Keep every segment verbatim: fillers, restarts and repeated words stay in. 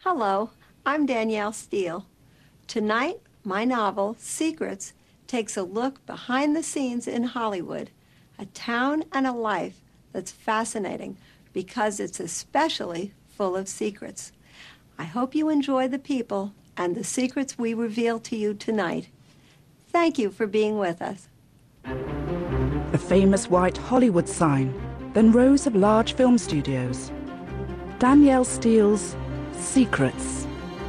Hello, I'm Danielle Steele. Tonight, my novel, Secrets, takes a look behind the scenes in Hollywood, a town and a life that's fascinating because it's especially full of secrets. I hope you enjoy the people and the secrets we reveal to you tonight. Thank you for being with us. A famous white Hollywood sign, then rows of large film studios. Danielle Steele's Secrets.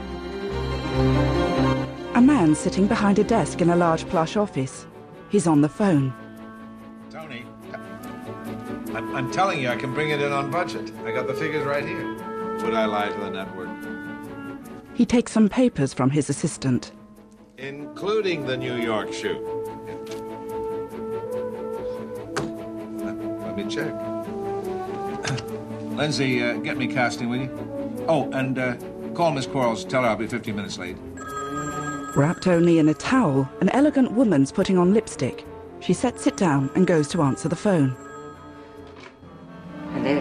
A man sitting behind a desk in a large plush office. He's on the phone. Tony, I'm, I'm telling you, I can bring it in on budget. I got the figures right here. Would I lie to the network? He takes some papers from his assistant. Including the New York shoot. Let, let me check. Lindsay, uh, get me casting, will you? Oh, and uh, call Miss Quarles. Tell her I'll be fifteen minutes late. Wrapped only in a towel, an elegant woman's putting on lipstick. She sets it down and goes to answer the phone. Hello?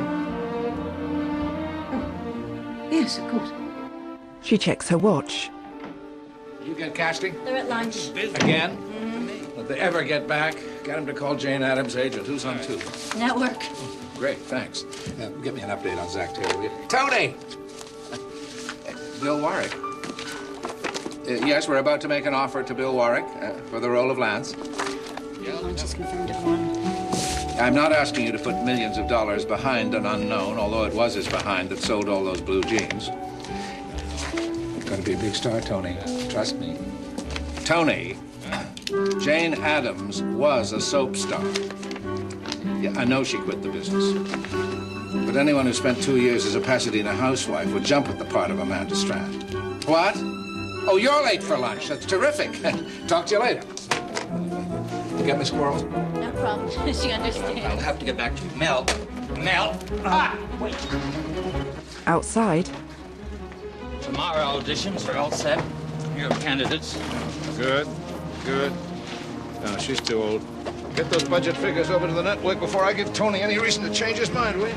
Oh, yes, of course. She checks her watch. You get casting? They're at lunch. Again? Mm-hmm. If they ever get back, get them to call Jane Addams' agent. Who's on two? Network. Oh, great, thanks. Uh, give me an update on Zach Taylor, will you? Tony! Bill Warwick. Uh, yes, we're about to make an offer to Bill Warwick uh, for the role of Lance. Lunch is confirmed at one. I'm not asking you to put millions of dollars behind an unknown, although it was his behind that sold all those blue jeans. You're going to be a big star, Tony. Trust me. Tony, Jane Addams was a soap star. Yeah, I know she quit the business. But anyone who spent two years as a Pasadena housewife would jump at the part of Amanda Strand. What? Oh, you're late for lunch. That's terrific. Talk to you later. You get Miss Quarles? No problem. She understands. I'll have to get back to you. Mel. Mel. Ah, wait. Outside. Tomorrow auditions are all set. Here are candidates. Good, good. No, she's too old. Get those budget figures over to the network before I give Tony any reason to change his mind, will you?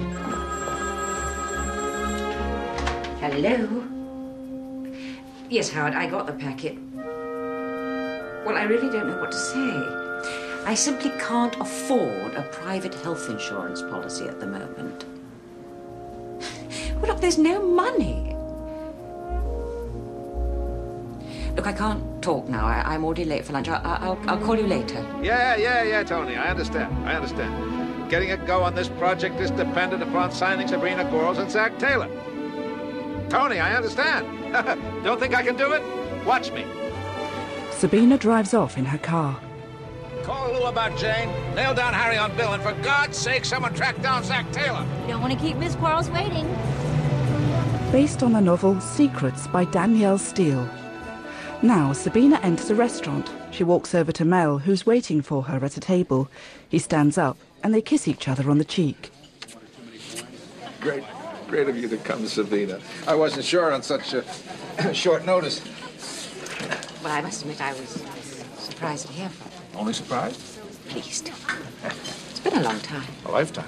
Hello? Yes, Howard, I got the packet. Well, I really don't know what to say. I simply can't afford a private health insurance policy at the moment. Well, look, there's no money. Look, I can't talk now. I, I'm already late for lunch. I, I, I'll, I'll call you later. Yeah, yeah, yeah, Tony. I understand. I understand. Getting a go on this project is dependent upon signing Sabrina Quarles and Zach Taylor. Tony, I understand. Don't think I can do it? Watch me. Sabina drives off in her car. Call Lou about Jane, nail down Harry on Bill, and for God's sake, someone track down Zach Taylor. Don't want to keep Miss Quarles waiting. Based on the novel Secrets by Danielle Steele. Now, Sabina enters a restaurant. She walks over to Mel, who's waiting for her at a table. He stands up, and they kiss each other on the cheek. Great, great of you to come, Sabina. I wasn't sure on such a short notice. Well, I must admit I was surprised to hear from you. Only surprised? Pleased. It's been a long time. A lifetime.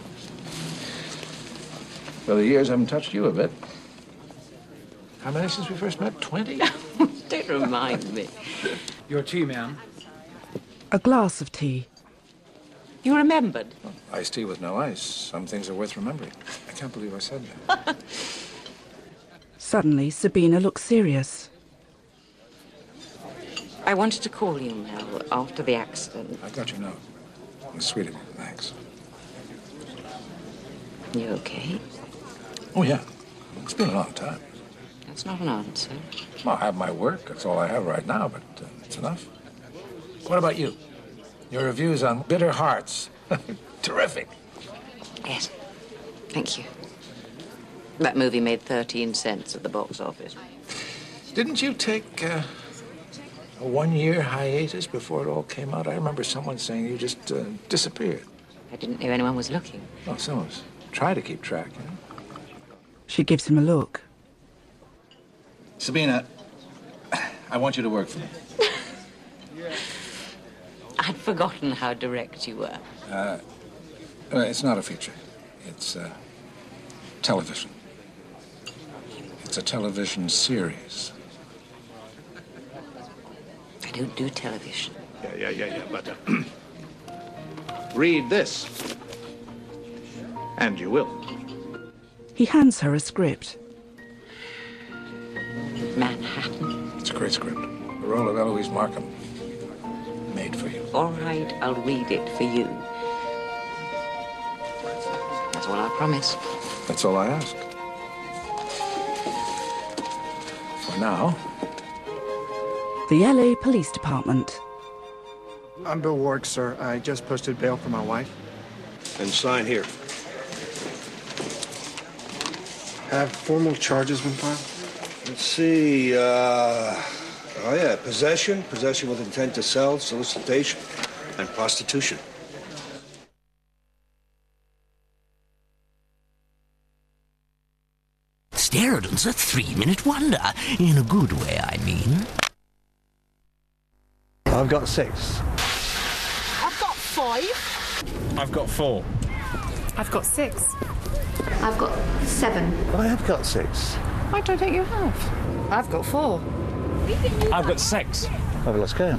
Well, the years haven't touched you a bit. How many since we first met? Twenty? Don't remind me. Your tea, ma'am. A glass of tea. You remembered? Well, iced tea with no ice. Some things are worth remembering. I can't believe I said that. Suddenly, Sabina looks serious. I wanted to call you, Mel, after the accident. I got your note. It was sweet of you. Thanks. You okay? Oh, yeah. It's been a long time. That's not an answer. Well, I have my work. That's all I have right now, but uh, it's enough. What about you? Your reviews on Bitter Hearts. Terrific. Yes. Thank you. That movie made thirteen cents at the box office. Didn't you take uh, a one-year hiatus before it all came out? I remember someone saying you just uh, disappeared. I didn't know anyone was looking. Well, some of us try to keep track, you know? She gives him a look. Sabina, I want you to work for me. I'd forgotten how direct you were. Uh, well, it's not a feature. It's uh, television. It's a television series. I don't do television. Yeah, yeah, yeah, yeah, but... Uh, read this. And you will. He hands her a script. Manhattan. It's a great script. The role of Eloise Markham. Made for you. All right, I'll read it for you. That's all I promise. That's all I ask. For now. The L A Police Department. I'm Bill Ward, sir. I just posted bail for my wife. And sign here. Have formal charges been filed? Let's see, uh... oh, yeah, possession, possession with intent to sell, solicitation, and prostitution. Sterren's a three-minute wonder. In a good way, I mean. I've got six. I've got five. I've got four. I've got six. I've got seven. I have got six. I don't think you have. I've got four. I've got six. I've lost count.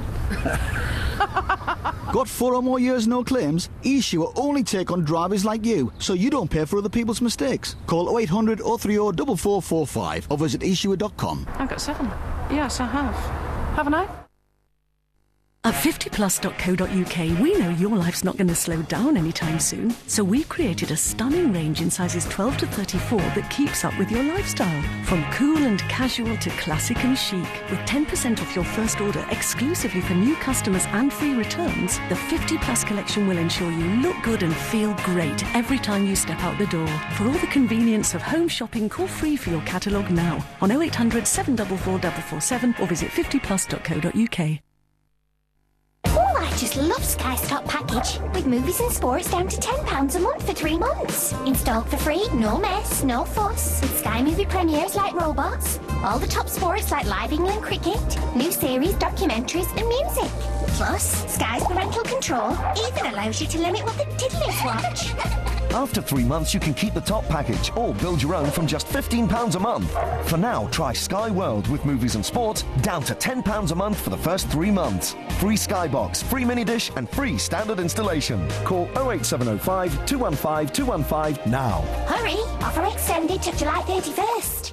Got four or more years no claims? Issue will only take on drivers like you, so you don't pay for other people's mistakes. Call oh eight hundred, oh three oh, four four four five or visit issuer dot com. I've got seven. Yes, I have. Haven't I? At fifty plus dot co dot U K, we know your life's not going to slow down anytime soon, so we've created a stunning range in sizes twelve to thirty-four that keeps up with your lifestyle. From cool and casual to classic and chic, with ten percent off your first order exclusively for new customers and free returns, the fifty plus collection will ensure you look good and feel great every time you step out the door. For all the convenience of home shopping, call free for your catalogue now on oh eight hundred, seven four four, four four seven or visit fifty plus dot co dot U K. Oh, I just love Sky Stop Package. With movies and sports down to ten pounds a month for three months. Installed for free, no mess, no fuss. With Sky movie premieres like Robots. All the top sports like Live England Cricket. New series, documentaries and music. Plus, Sky's parental control even allows you to limit what the tiddlers watch. After three months, you can keep the top package or build your own from just fifteen pounds a month. For now, try Sky World with movies and sports down to ten pounds a month for the first three months. Free Skybox, free mini dish and free standard installation. Call oh eight seven oh five, two one five, two one five now. Hurry! Offer extended to July thirty-first.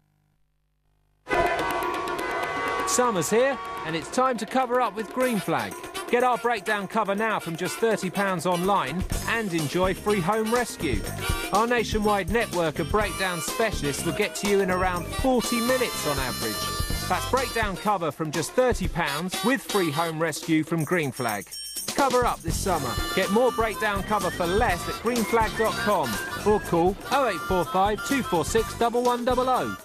Summer's here, and it's time to cover up with Green Flag. Get our breakdown cover now from just thirty pounds online and enjoy free home rescue. Our nationwide network of breakdown specialists will get to you in around forty minutes on average. That's breakdown cover from just thirty pounds with free home rescue from Green Flag. Cover up this summer. Get more breakdown cover for less at green flag dot com or call oh eight four five, two four six, one one zero zero.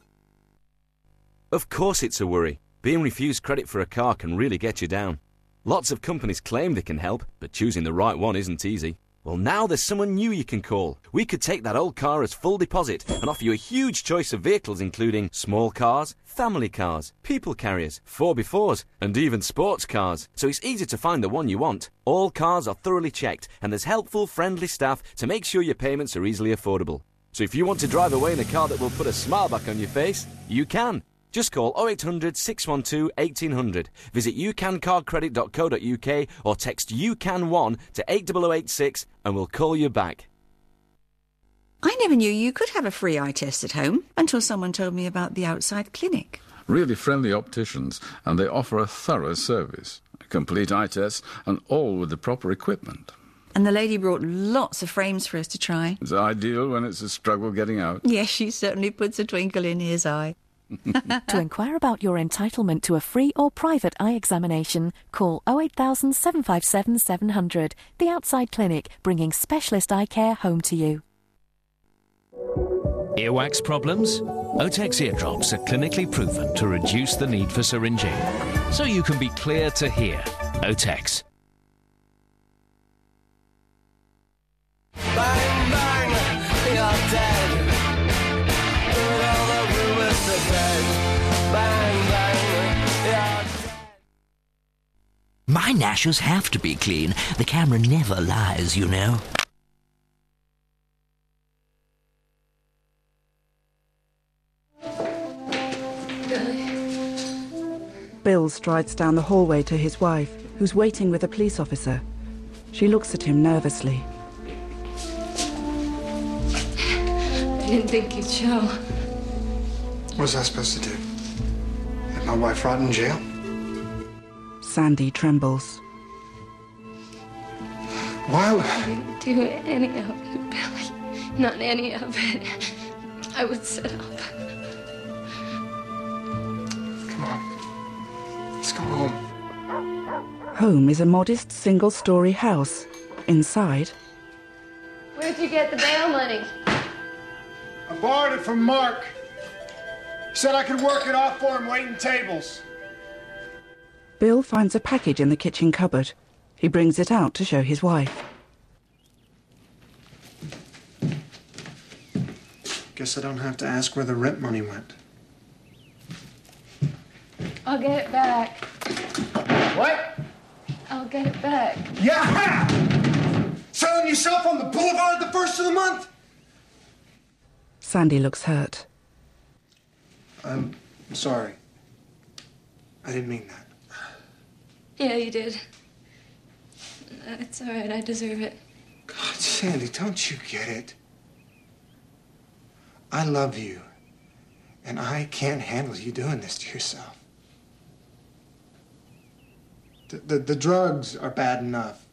Of course it's a worry. Being refused credit for a car can really get you down. Lots of companies claim they can help, but choosing the right one isn't easy. Well, now there's someone new you can call. We could take that old car as full deposit and offer you a huge choice of vehicles including small cars, family cars, people carriers, four by fours and even sports cars. So it's easy to find the one you want. All cars are thoroughly checked and there's helpful, friendly staff to make sure your payments are easily affordable. So if you want to drive away in a car that will put a smile back on your face, you can. Just call oh eight hundred, six one two, one eight hundred, visit you can card credit dot co dot U K or text you can one to eight oh oh eight six and we'll call you back. I never knew you could have a free eye test at home until someone told me about the outside clinic. Really friendly opticians, and they offer a thorough service. A complete eye test and all with the proper equipment. And the lady brought lots of frames for us to try. It's ideal when it's a struggle getting out. Yes, she certainly puts a twinkle in his eye. To inquire about your entitlement to a free or private eye examination, call oh eight thousand, seven five seven, seven hundred. The Outside Clinic, bringing specialist eye care home to you. Earwax problems? Otex eardrops are clinically proven to reduce the need for syringing, so you can be clear to hear. Otex. Bang, bang, you're dead. My Nashers have to be clean. The camera never lies, you know. Bill strides down the hallway to his wife, who's waiting with a police officer. She looks at him nervously. I didn't think you'd show. What was I supposed to do? Let my wife rot in jail? Sandy trembles. Why would I didn't do any of it, Billy. Not any of it. I would set up. Come on. Let's go home. Home is a modest single-story house. Inside... Where'd you get the bail money? I borrowed it from Mark. He said I could work it off for him waiting tables. Bill finds a package in the kitchen cupboard. He brings it out to show his wife. Guess I don't have to ask where the rent money went. I'll get it back. What? I'll get it back. Yeah! Selling yourself on the boulevard the first of the month? Sandy looks hurt. I'm sorry. I didn't mean that. Yeah, you did. It's all right. I deserve it. God, Sandy, don't you get it? I love you, and I can't handle you doing this to yourself. The, the, the drugs are bad enough.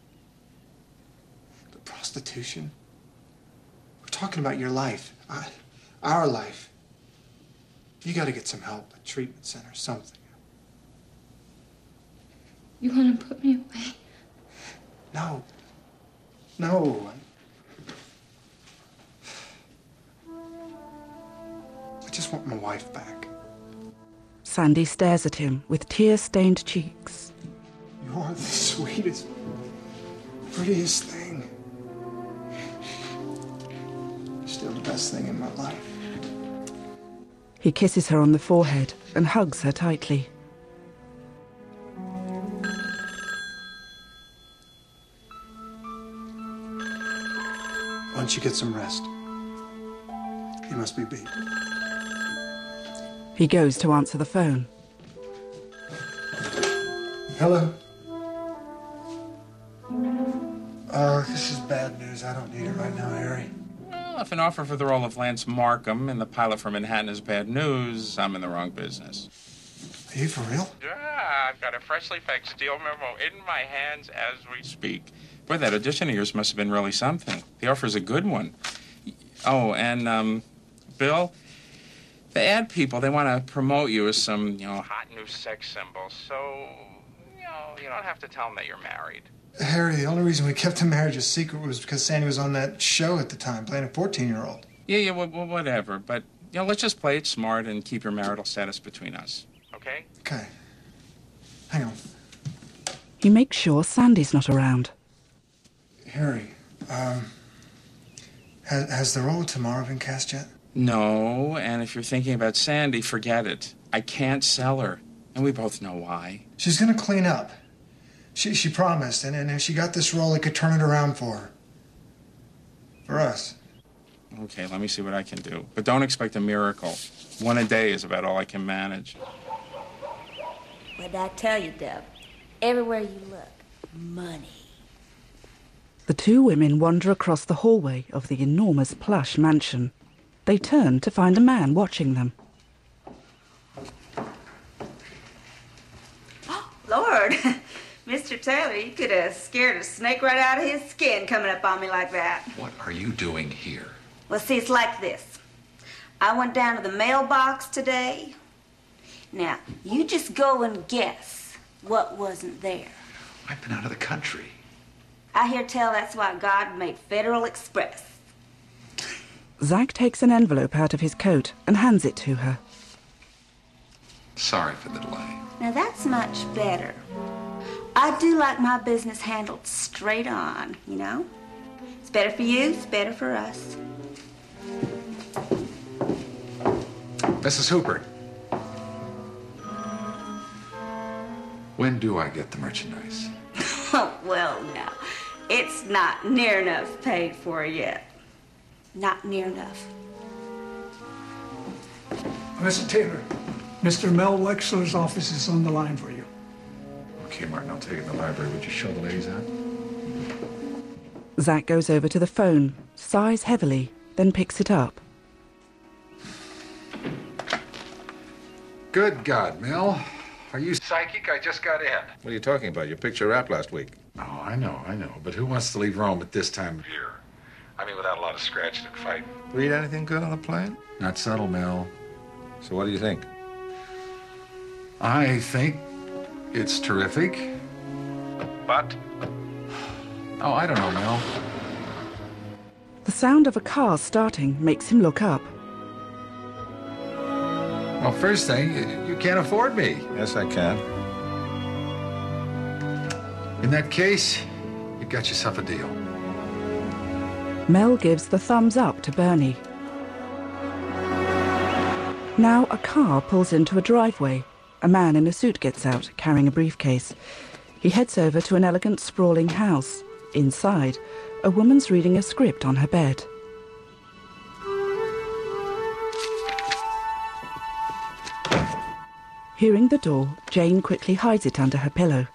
The prostitution. We're talking about your life, I, our life. You got to get some help, a treatment center, something. You want to put me away? No. No. I just want my wife back. Sandy stares at him with tear-stained cheeks. You're the sweetest, prettiest thing. You're still the best thing in my life. He kisses her on the forehead and hugs her tightly. Why don't you get some rest? You must be beat. He goes to answer the phone. Hello? Uh, this is bad news. I don't need it right now, Harry. Well, if an offer for the role of Lance Markham in The Pilot for Manhattan is bad news, I'm in the wrong business. Are you for real? Yeah, I've got a freshly faxed deal memo in my hands as we speak. Boy, that audition of yours must have been really something. The offer's a good one. Oh, and, um, Bill, the ad people, they want to promote you as some, you know, hot new sex symbol. So, you know, you don't have to tell them that you're married. Harry, the only reason we kept the marriage a secret was because Sandy was on that show at the time, playing a fourteen-year-old. Yeah, yeah, well, well, whatever. But, you know, let's just play it smart and keep your marital status between us. Okay? Okay. Hang on. He makes sure Sandy's not around. Harry, um, has, has the role of Tamara been cast yet? No, and if you're thinking about Sandy, forget it. I can't sell her, and we both know why. She's gonna clean up. She, she promised, and, and if she got this role, it could turn it around for her. For us. Okay, let me see what I can do. But don't expect a miracle. One a day is about all I can manage. What'd I tell you, Deb? Everywhere you look, money. The two women wander across the hallway of the enormous plush mansion. They turn to find a man watching them. Oh, Lord, Mister Taylor, you could have scared a snake right out of his skin coming up on me like that. What are you doing here? Well, see, it's like this. I went down to the mailbox today. Now, you just go and guess what wasn't there. I've been out of the country. I hear tell that's why God made Federal Express. Zach takes an envelope out of his coat and hands it to her. Sorry for the delay. Now, that's much better. I do like my business handled straight on, you know? It's better for you, it's better for us. Missus Hooper. When do I get the merchandise? Oh, well, no. It's not near enough paid for yet. Not near enough. Mister Taylor, Mister Mel Wexler's office is on the line for you. Okay, Martin, I'll take it in the library. Would you show the ladies out? Zach goes over to the phone, sighs heavily, then picks it up. Good God, Mel. Are you psychic? I just got in. What are you talking about? Your picture wrapped last week. Oh, I know, I know. But who wants to leave Rome at this time of year? I mean, without a lot of scratching and fighting. Read anything good on the plane? Not subtle, Mel. So what do you think? I think it's terrific. But? Oh, I don't know, Mel. The sound of a car starting makes him look up. Well, first thing, you can't afford me. Yes, I can. In that case, you got yourself a deal. Mel gives the thumbs up to Bernie. Now a car pulls into a driveway. A man in a suit gets out, carrying a briefcase. He heads over to an elegant, sprawling house. Inside, a woman's reading a script on her bed. Hearing the door, Jane quickly hides it under her pillow.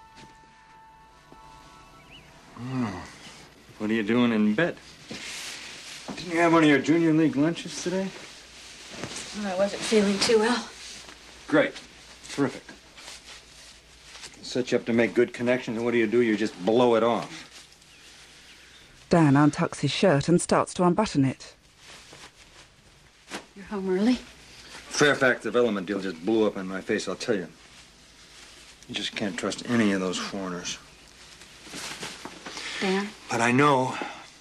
Oh, what are you doing in bed? Didn't you have one of your junior league lunches today? I wasn't feeling too well. Great. Terrific. Set you up to make good connections, and what do you do? You just blow it off. Dan untucks his shirt and starts to unbutton it. You're home early? Fairfax development deal just blew up in my face, I'll tell you. You just can't trust any of those foreigners. Dan? But I know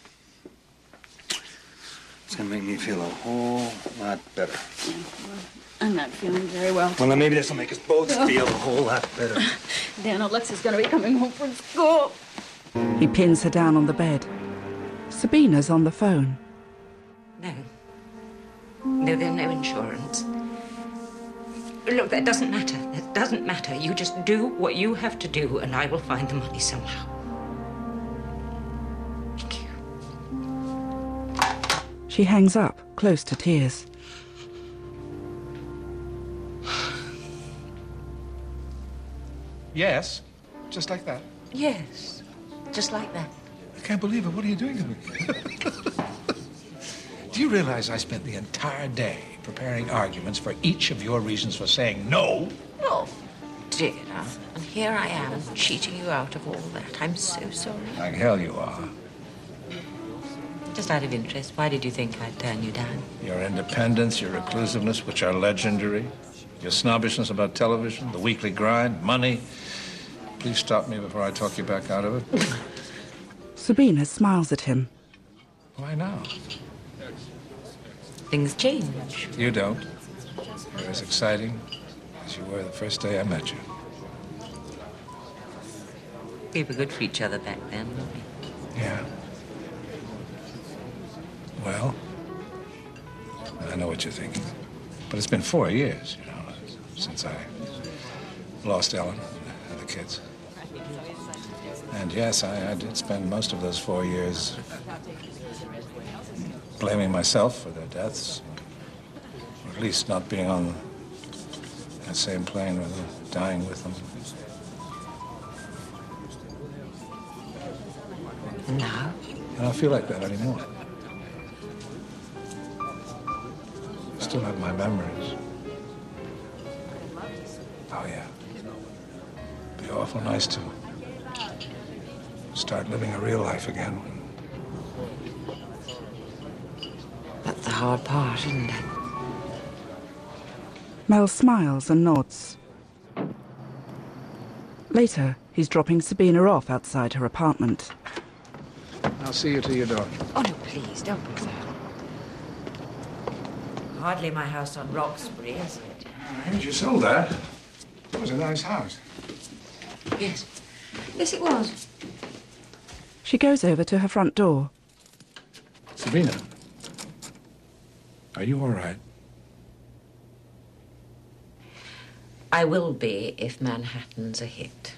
it's gonna make me feel a whole lot better. Yeah, well, I'm not feeling very well. Well, then maybe this will make us both Oh. feel a whole lot better. Dan, Alexa's gonna be coming home from school. He pins her down on the bed. Sabina's on the phone. No. No, there's no insurance. Look, that doesn't matter. That doesn't matter. You just do what you have to do, and I will find the money somehow. She hangs up, close to tears. Yes, just like that. Yes, just like that. I can't believe it. What are you doing to me? Do you realize I spent the entire day preparing arguments for each of your reasons for saying no? Oh, dear. And here I am, cheating you out of all that. I'm so sorry. Like hell you are. Just out of interest, why did you think I'd turn you down? Your independence, your reclusiveness, which are legendary. Your snobbishness about television, the weekly grind, money. Please stop me before I talk you back out of it. Sabina smiles at him. Why now? Things change. You don't. You're as exciting as you were the first day I met you. We were good for each other back then, weren't we? Yeah. Well, I know what you're thinking. But it's been four years, you know, since I lost Ellen and the kids. And yes, I, I did spend most of those four years blaming myself for their deaths, or at least not being on that same plane with them, dying with them. No. I don't feel like that anymore. I still have my memories. Oh, yeah. It'd be awful nice to start living a real life again. That's the hard part, isn't it? Mel smiles and nods. Later, he's dropping Sabina off outside her apartment. I'll see you to your door. Oh, no, please, don't do that. Hardly my house on Roxbury, is it? I heard you sold that. It was a nice house. Yes. Yes, it was. She goes over to her front door. Sabina, are you all right? I will be if Manhattan's a hit.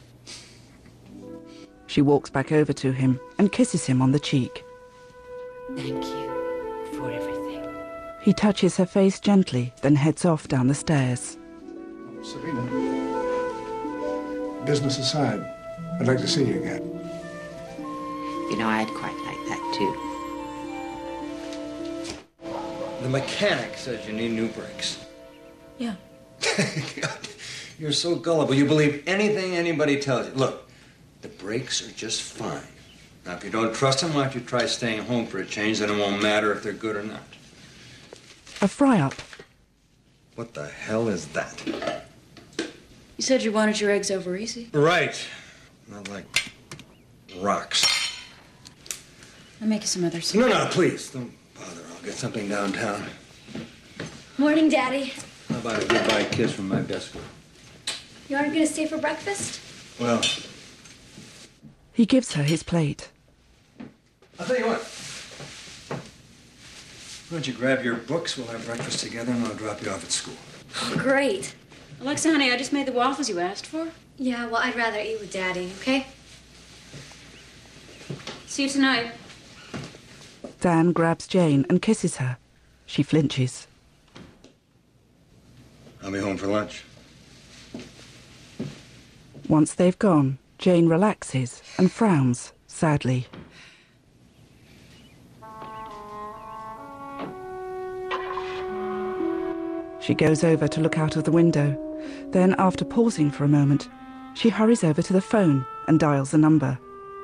She walks back over to him and kisses him on the cheek. Thank you for everything. He touches her face gently, then heads off down the stairs. Sabina, business aside, I'd like to see you again. You know, I'd quite like that, too. The mechanic says you need new brakes. Yeah. You're so gullible. You believe anything anybody tells you. Look, the brakes are just fine. Now, if you don't trust them, why don't you try staying home for a change? Then it won't matter if they're good or not. A fry-up. What the hell is that? You said you wanted your eggs over easy. Right. Not like rocks. I'll make you some others. No, no, please. Don't bother. I'll get something downtown. Morning, Daddy. How about a goodbye kiss from my best girl? You aren't going to stay for breakfast? Well, He gives her his plate. I'll tell you what. Why don't you grab your books, we'll have breakfast together, and I'll drop you off at school. Oh, great. Alexa, honey, I just made the waffles you asked for. Yeah, well, I'd rather eat with Daddy, okay? See you tonight. Dan grabs Jane and kisses her. She flinches. I'll be home for lunch. Once they've gone, Jane relaxes and frowns sadly. She goes over to look out of the window. Then, after pausing for a moment, she hurries over to the phone and dials a number.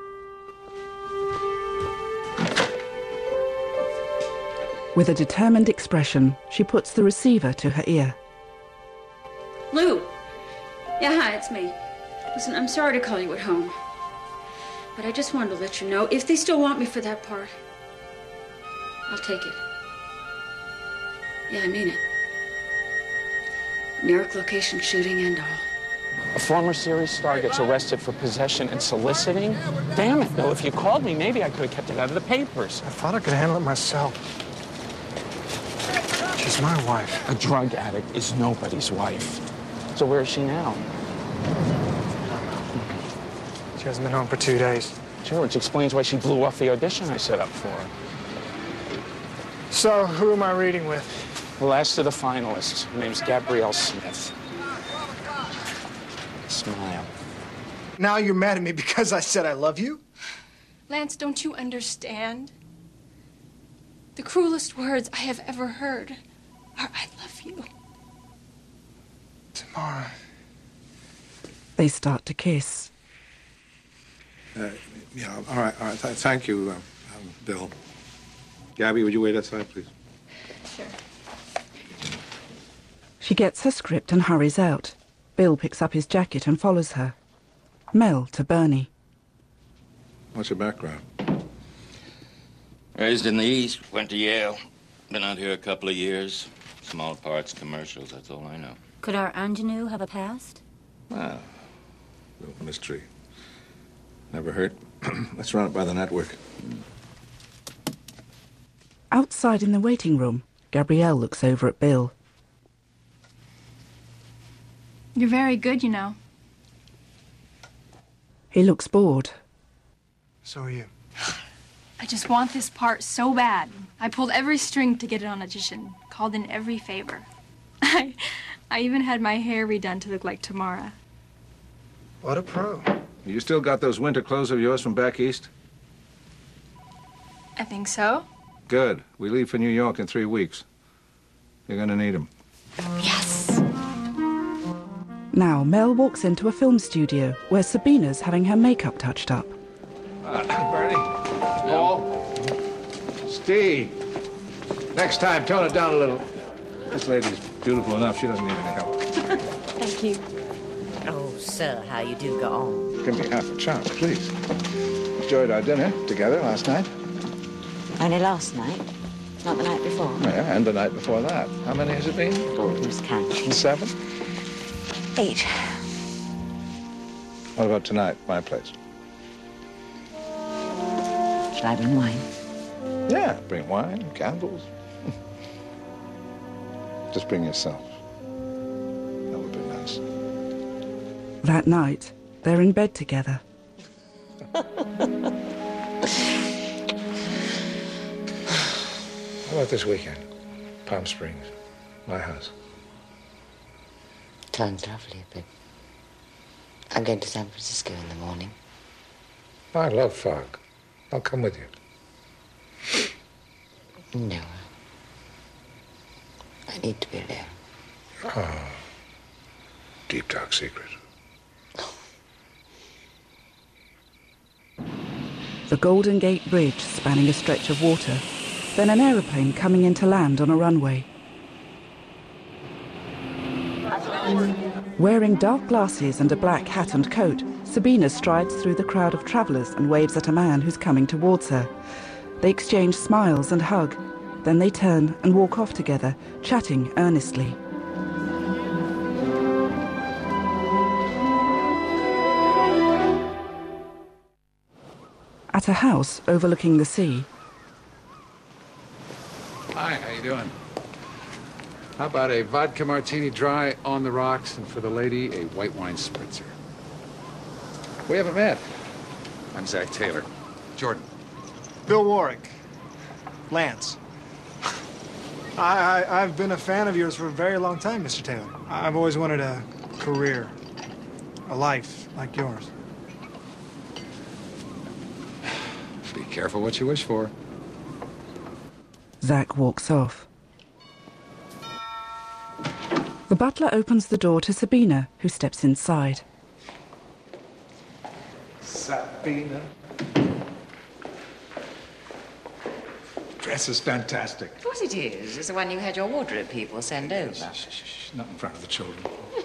With a determined expression, she puts the receiver to her ear. Lou. Yeah, hi, it's me. Listen, I'm sorry to call you at home. But I just wanted to let you know, if they still want me for that part, I'll take it. Yeah, I mean it. New York location shooting and all. A former series star gets arrested for possession and soliciting? Damn it, Bill, if you called me, maybe I could have kept it out of the papers. I thought I could handle it myself. She's my wife. A drug addict is nobody's wife. So where is she now? She hasn't been home for two days. Sure, which explains why she blew off the audition I set up for her. So, who am I reading with? The last of the finalists. Her name's Gabrielle Smith. Smile. Now you're mad at me because I said I love you? Lance, don't you understand? The cruelest words I have ever heard are, I love you. Tamara. They start to kiss. Uh, yeah, all right, all right. Th thank you, uh, um, Bill. Gabby, would you wait outside, please? Sure. She gets her script and hurries out. Bill picks up his jacket and follows her. Mel to Bernie. What's your background? Raised in the East, went to Yale. Been out here a couple of years. Small parts, commercials, that's all I know. Could our ingenue have a past? Well, little mystery. Never hurt. Let's run it by the network. Outside in the waiting room, Gabrielle looks over at Bill. You're very good, you know. He looks bored. So are you. I just want this part so bad. I pulled every string to get it on audition, called in every favor. I, I even had my hair redone to look like Tamara. What a pro. You still got those winter clothes of yours from back east? I think so. Good. We leave for New York in three weeks. You're gonna need them. Yes. Now, Mel walks into a film studio where Sabina's having her makeup touched up. Uh, Bernie, Paul, Steve. Next time, tone it down a little. This lady's beautiful enough. She doesn't need any help. Thank you. Oh, sir, how you do go on. Give me half a chance, please. Enjoyed our dinner together last night. Only last night, not the night before. Yeah, and the night before that. How many has it been? Oh, who's counting? Seven? Eight. What about tonight, my place? Shall I bring wine? Yeah, bring wine, candles. Just bring yourself. That would be nice. That night, they're in bed together. How about this weekend? Palm Springs, my house. Sounds lovely, but I'm going to San Francisco in the morning. I love fog. I'll come with you. No. I need to be alone. Oh. Deep, dark secret. The Golden Gate Bridge spanning a stretch of water, then an aeroplane coming into land on a runway. Wearing dark glasses and a black hat and coat, Sabina strides through the crowd of travellers and waves at a man who's coming towards her. They exchange smiles and hug. Then they turn and walk off together, chatting earnestly. At a house overlooking the sea. Hi, how you doing? How about a vodka martini dry on the rocks, and for the lady, a white wine spritzer? We haven't met. I'm Zach Taylor. Jordan. Bill Warwick. Lance. I, I, I've been a fan of yours for a very long time, Mister Taylor. I've always wanted a career, a life like yours. Be careful what you wish for. Zach walks off. The butler opens the door to Sabina, who steps inside. Sabina. Dress is fantastic. Of course it is. It's the one you had your wardrobe people send over. Shh, shh, shh. Not in front of the children.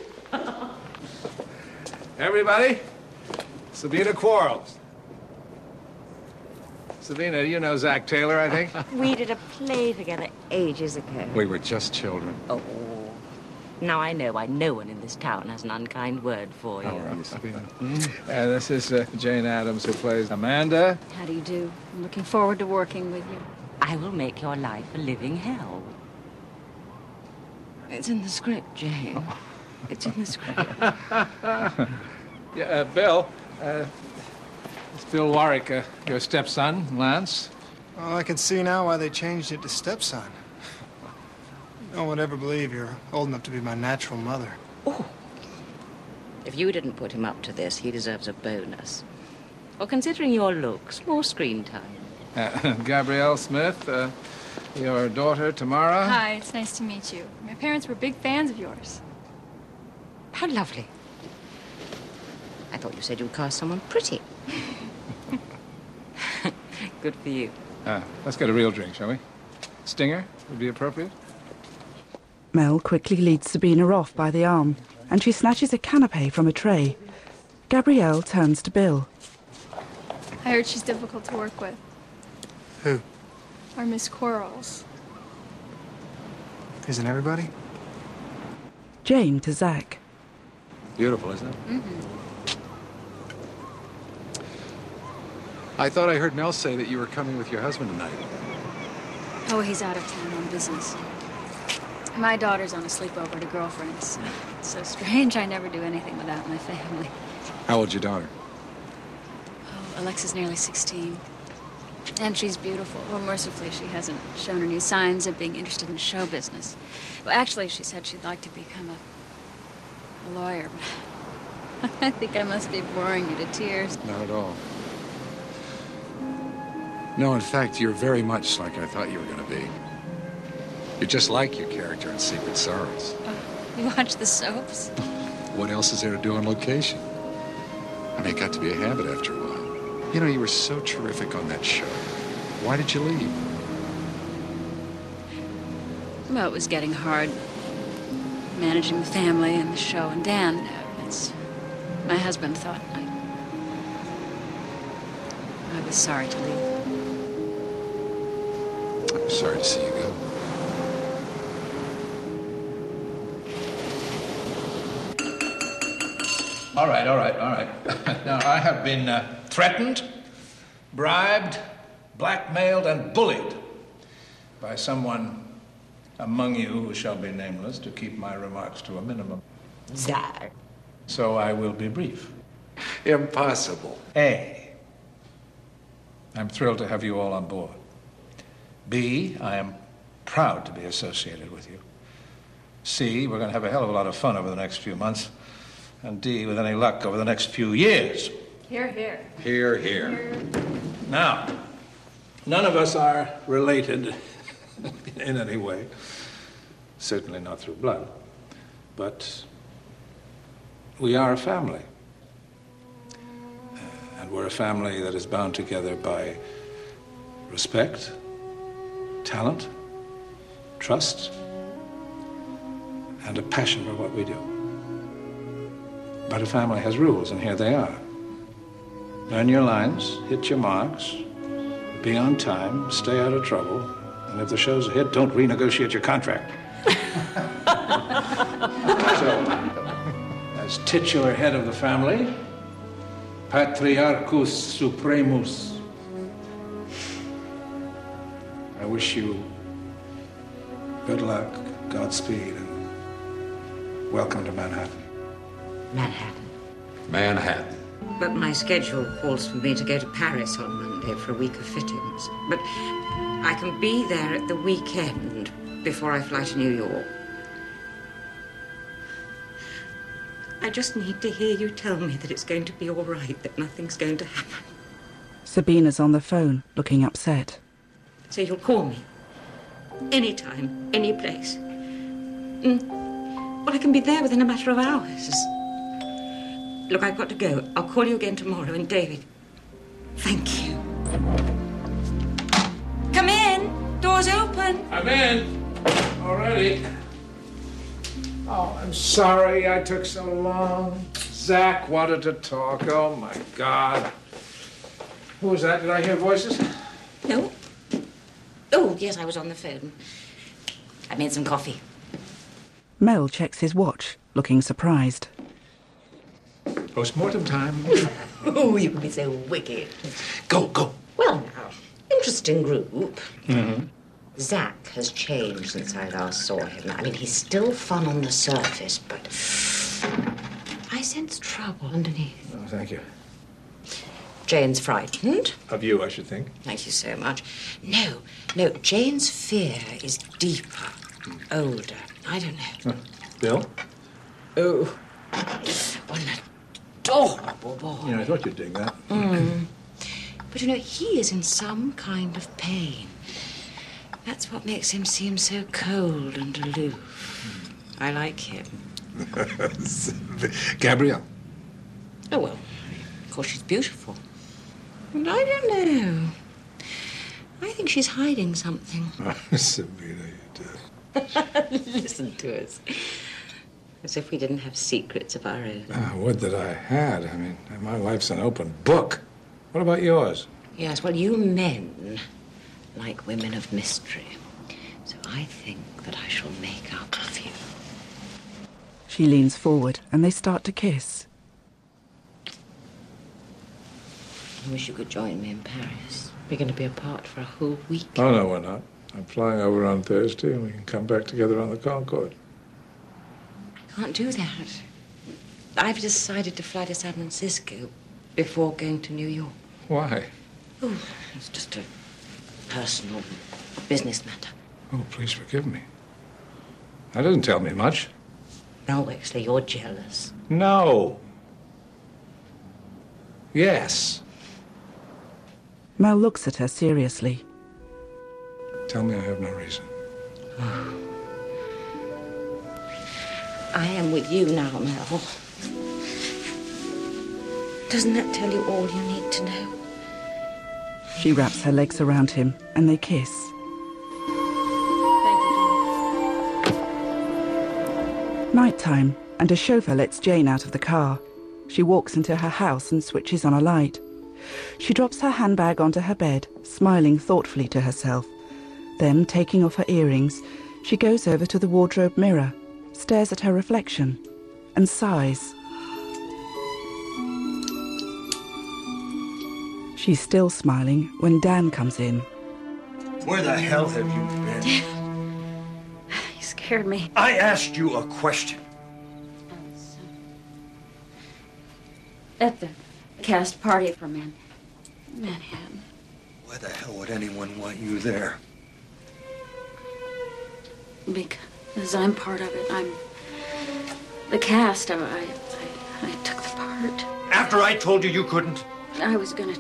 Everybody, Sabina Quarles. Sabina, you know Zach Taylor, I think? We did a play together ages ago. We were just children. Oh. Now I know why no one in this town has an unkind word for you. How are you, Sabina? Uh, this is uh, Jane Addams, who plays Amanda. How do you do? I'm looking forward to working with you. I will make your life a living hell. It's in the script, Jane. It's in the script. yeah, uh, Bill. Uh, it's Bill Warwick, uh, your stepson, Lance. Well, I can see now why they changed it to stepson. No one would ever believe you're old enough to be my natural mother. Oh. If you didn't put him up to this, he deserves a bonus. Well, considering your looks, more screen time. Uh, Gabrielle Smith, uh, your daughter, Tamara. Hi, it's nice to meet you. My parents were big fans of yours. How lovely. I thought you said you would cast someone pretty. Good for you. Uh, let's get a real drink, shall we? Stinger would be appropriate. Mel quickly leads Sabina off by the arm, and she snatches a canapé from a tray. Gabrielle turns to Bill. I heard she's difficult to work with. Who? Our Miss Quarles. Isn't everybody? Jane to Zach. Beautiful, isn't it? Mm-hmm. I thought I heard Mel say that you were coming with your husband tonight. Oh, he's out of town on business. My daughter's on a sleepover at a girlfriend's. It's so strange I never do anything without my family. How old's your daughter? Oh, Alexa's nearly sixteen. And she's beautiful. Well, mercifully, she hasn't shown any signs of being interested in show business. Well, actually, she said she'd like to become a, a lawyer. I think I must be boring you to tears. Not at all. No, in fact, you're very much like I thought you were going to be. You're just like your character in Secret Sorrows. Oh, you watch the soaps? What else is there to do on location? I mean, it got to be a habit after a while. You know, you were so terrific on that show. Why did you leave? Well, it was getting hard managing the family and the show and Dan. It's, my husband thought I, I was sorry to leave. I'm sorry to see you go. All right, all right, all right. Now, I have been uh, threatened, bribed, blackmailed, and bullied by someone among you who shall be nameless to keep my remarks to a minimum. Zach. So I will be brief. Impossible. A, I'm thrilled to have you all on board. B, I am proud to be associated with you. C, we're going to have a hell of a lot of fun over the next few months. And D, with any luck, over the next few years. Here, here. Here, here. Now, none of us are related in any way. Certainly not through blood. But we are a family. And we're a family that is bound together by respect, talent, trust, and a passion for what we do. But a family has rules, and here they are. Learn your lines, hit your marks, be on time, stay out of trouble, and if the show's a hit, don't renegotiate your contract. So, as titular head of the family, Patriarchus Supremus, I wish you good luck, Godspeed, and welcome to Manhattan. Manhattan. Manhattan. But my schedule calls for me to go to Paris on Monday for a week of fittings. But I can be there at the weekend before I fly to New York. I just need to hear you tell me that it's going to be all right, that nothing's going to happen. Sabina's on the phone, looking upset. So you'll call me? Anytime, any place. Mm. Well, I can be there within a matter of hours. Look, I've got to go. I'll call you again tomorrow. And David, thank you. Come in. Door's open. I'm in. Already. Oh, I'm sorry I took so long. Zach wanted to talk. Oh, my God. Who was that? Did I hear voices? No. Oh, yes, I was on the phone. I made some coffee. Mel checks his watch, looking surprised. Post-mortem time. Oh, you can be so wicked. Go, go. Well, now, interesting group. Mm-hmm. Zach has changed since I last saw him. I mean, he's still fun on the surface, but I sense trouble underneath. Oh, thank you. Jane's frightened. Of you, I should think. Thank you so much. No, no, Jane's fear is deeper, older. I don't know. Huh. Bill? Oh, what an adorable boy. Yeah, I thought you'd dig that. Mm. But, you know, he is in some kind of pain. That's what makes him seem so cold and aloof. I like him. Gabrielle? Oh, well, of course she's beautiful. And I don't know. I think she's hiding something. Sabina, you do. Listen to us. As if we didn't have secrets of our own. Ah, would that I had. I mean, my life's an open book. What about yours? Yes, well, you men like women of mystery. So I think that I shall make up with you. She leans forward and they start to kiss. I wish you could join me in Paris. We're going to be apart for a whole week. Oh, no, we're not. I'm flying over on Thursday and we can come back together on the Concorde. Can't do that. I've decided to fly to San Francisco before going to New York. Why? Oh, it's just a personal business matter. Oh, please forgive me. That doesn't tell me much. No, Wexley, you're jealous. No. Yes. Mel looks at her seriously. Tell me I have no reason. Oh. I am with you now, Mel. Doesn't that tell you all you need to know? She wraps her legs around him and they kiss. Nighttime, and a chauffeur lets Jane out of the car. She walks into her house and switches on a light. She drops her handbag onto her bed, smiling thoughtfully to herself. Then, taking off her earrings, she goes over to the wardrobe mirror, stares at her reflection, and sighs. She's still smiling when Dan comes in. Where the hell have you been? You scared me. I asked you a question. At the cast party for Man Manhattan. Why the hell would anyone want you there? Because Because I'm part of it. I'm the cast. I, I, I, I took the part. After I told you you couldn't? I was gonna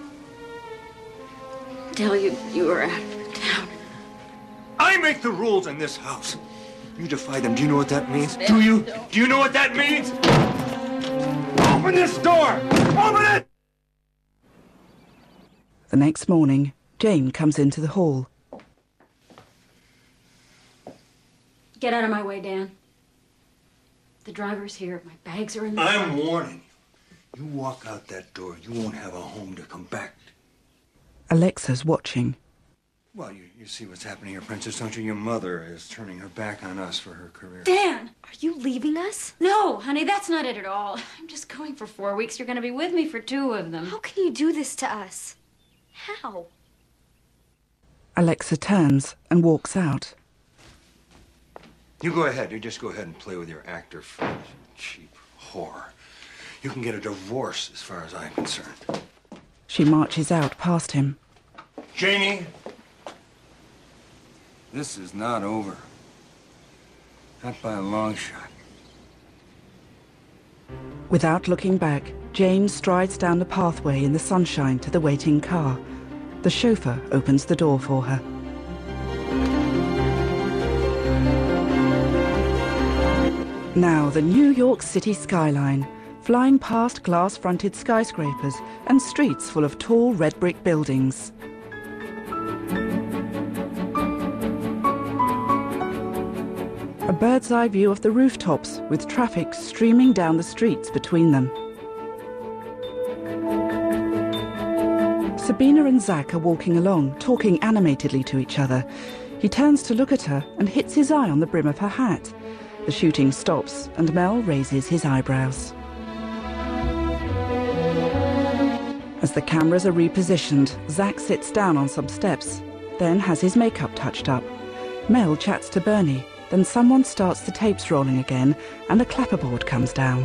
tell you you were out of town. I make the rules in this house. You defy them. Do you know what that means? Do you? Do you know what that means? Open this door! Open it! The next morning, Jane comes into the hall. Get out of my way, Dan. The driver's here. My bags are in the I'm car. warning you. You walk out that door, you won't have a home to come back to. Alexa's watching. Well, you, you see what's happening here, Princess, don't you? Your mother is turning her back on us for her career. Dan! Are you leaving us? No, honey, that's not it at all. I'm just going for four weeks. You're going to be with me for two of them. How can you do this to us? How? Alexa turns and walks out. You go ahead. You just go ahead and play with your actor friends. Cheap whore. You can get a divorce as far as I'm concerned. She marches out past him. Janie! This is not over. Not by a long shot. Without looking back, Jane strides down the pathway in the sunshine to the waiting car. The chauffeur opens the door for her. Now the New York City skyline, flying past glass-fronted skyscrapers and streets full of tall red brick buildings. A bird's-eye view of the rooftops with traffic streaming down the streets between them. Sabina and Zach are walking along, talking animatedly to each other. He turns to look at her and hits his eye on the brim of her hat. The shooting stops and Mel raises his eyebrows. As the cameras are repositioned, Zach sits down on some steps, then has his makeup touched up. Mel chats to Bernie, then someone starts the tapes rolling again and the clapperboard comes down.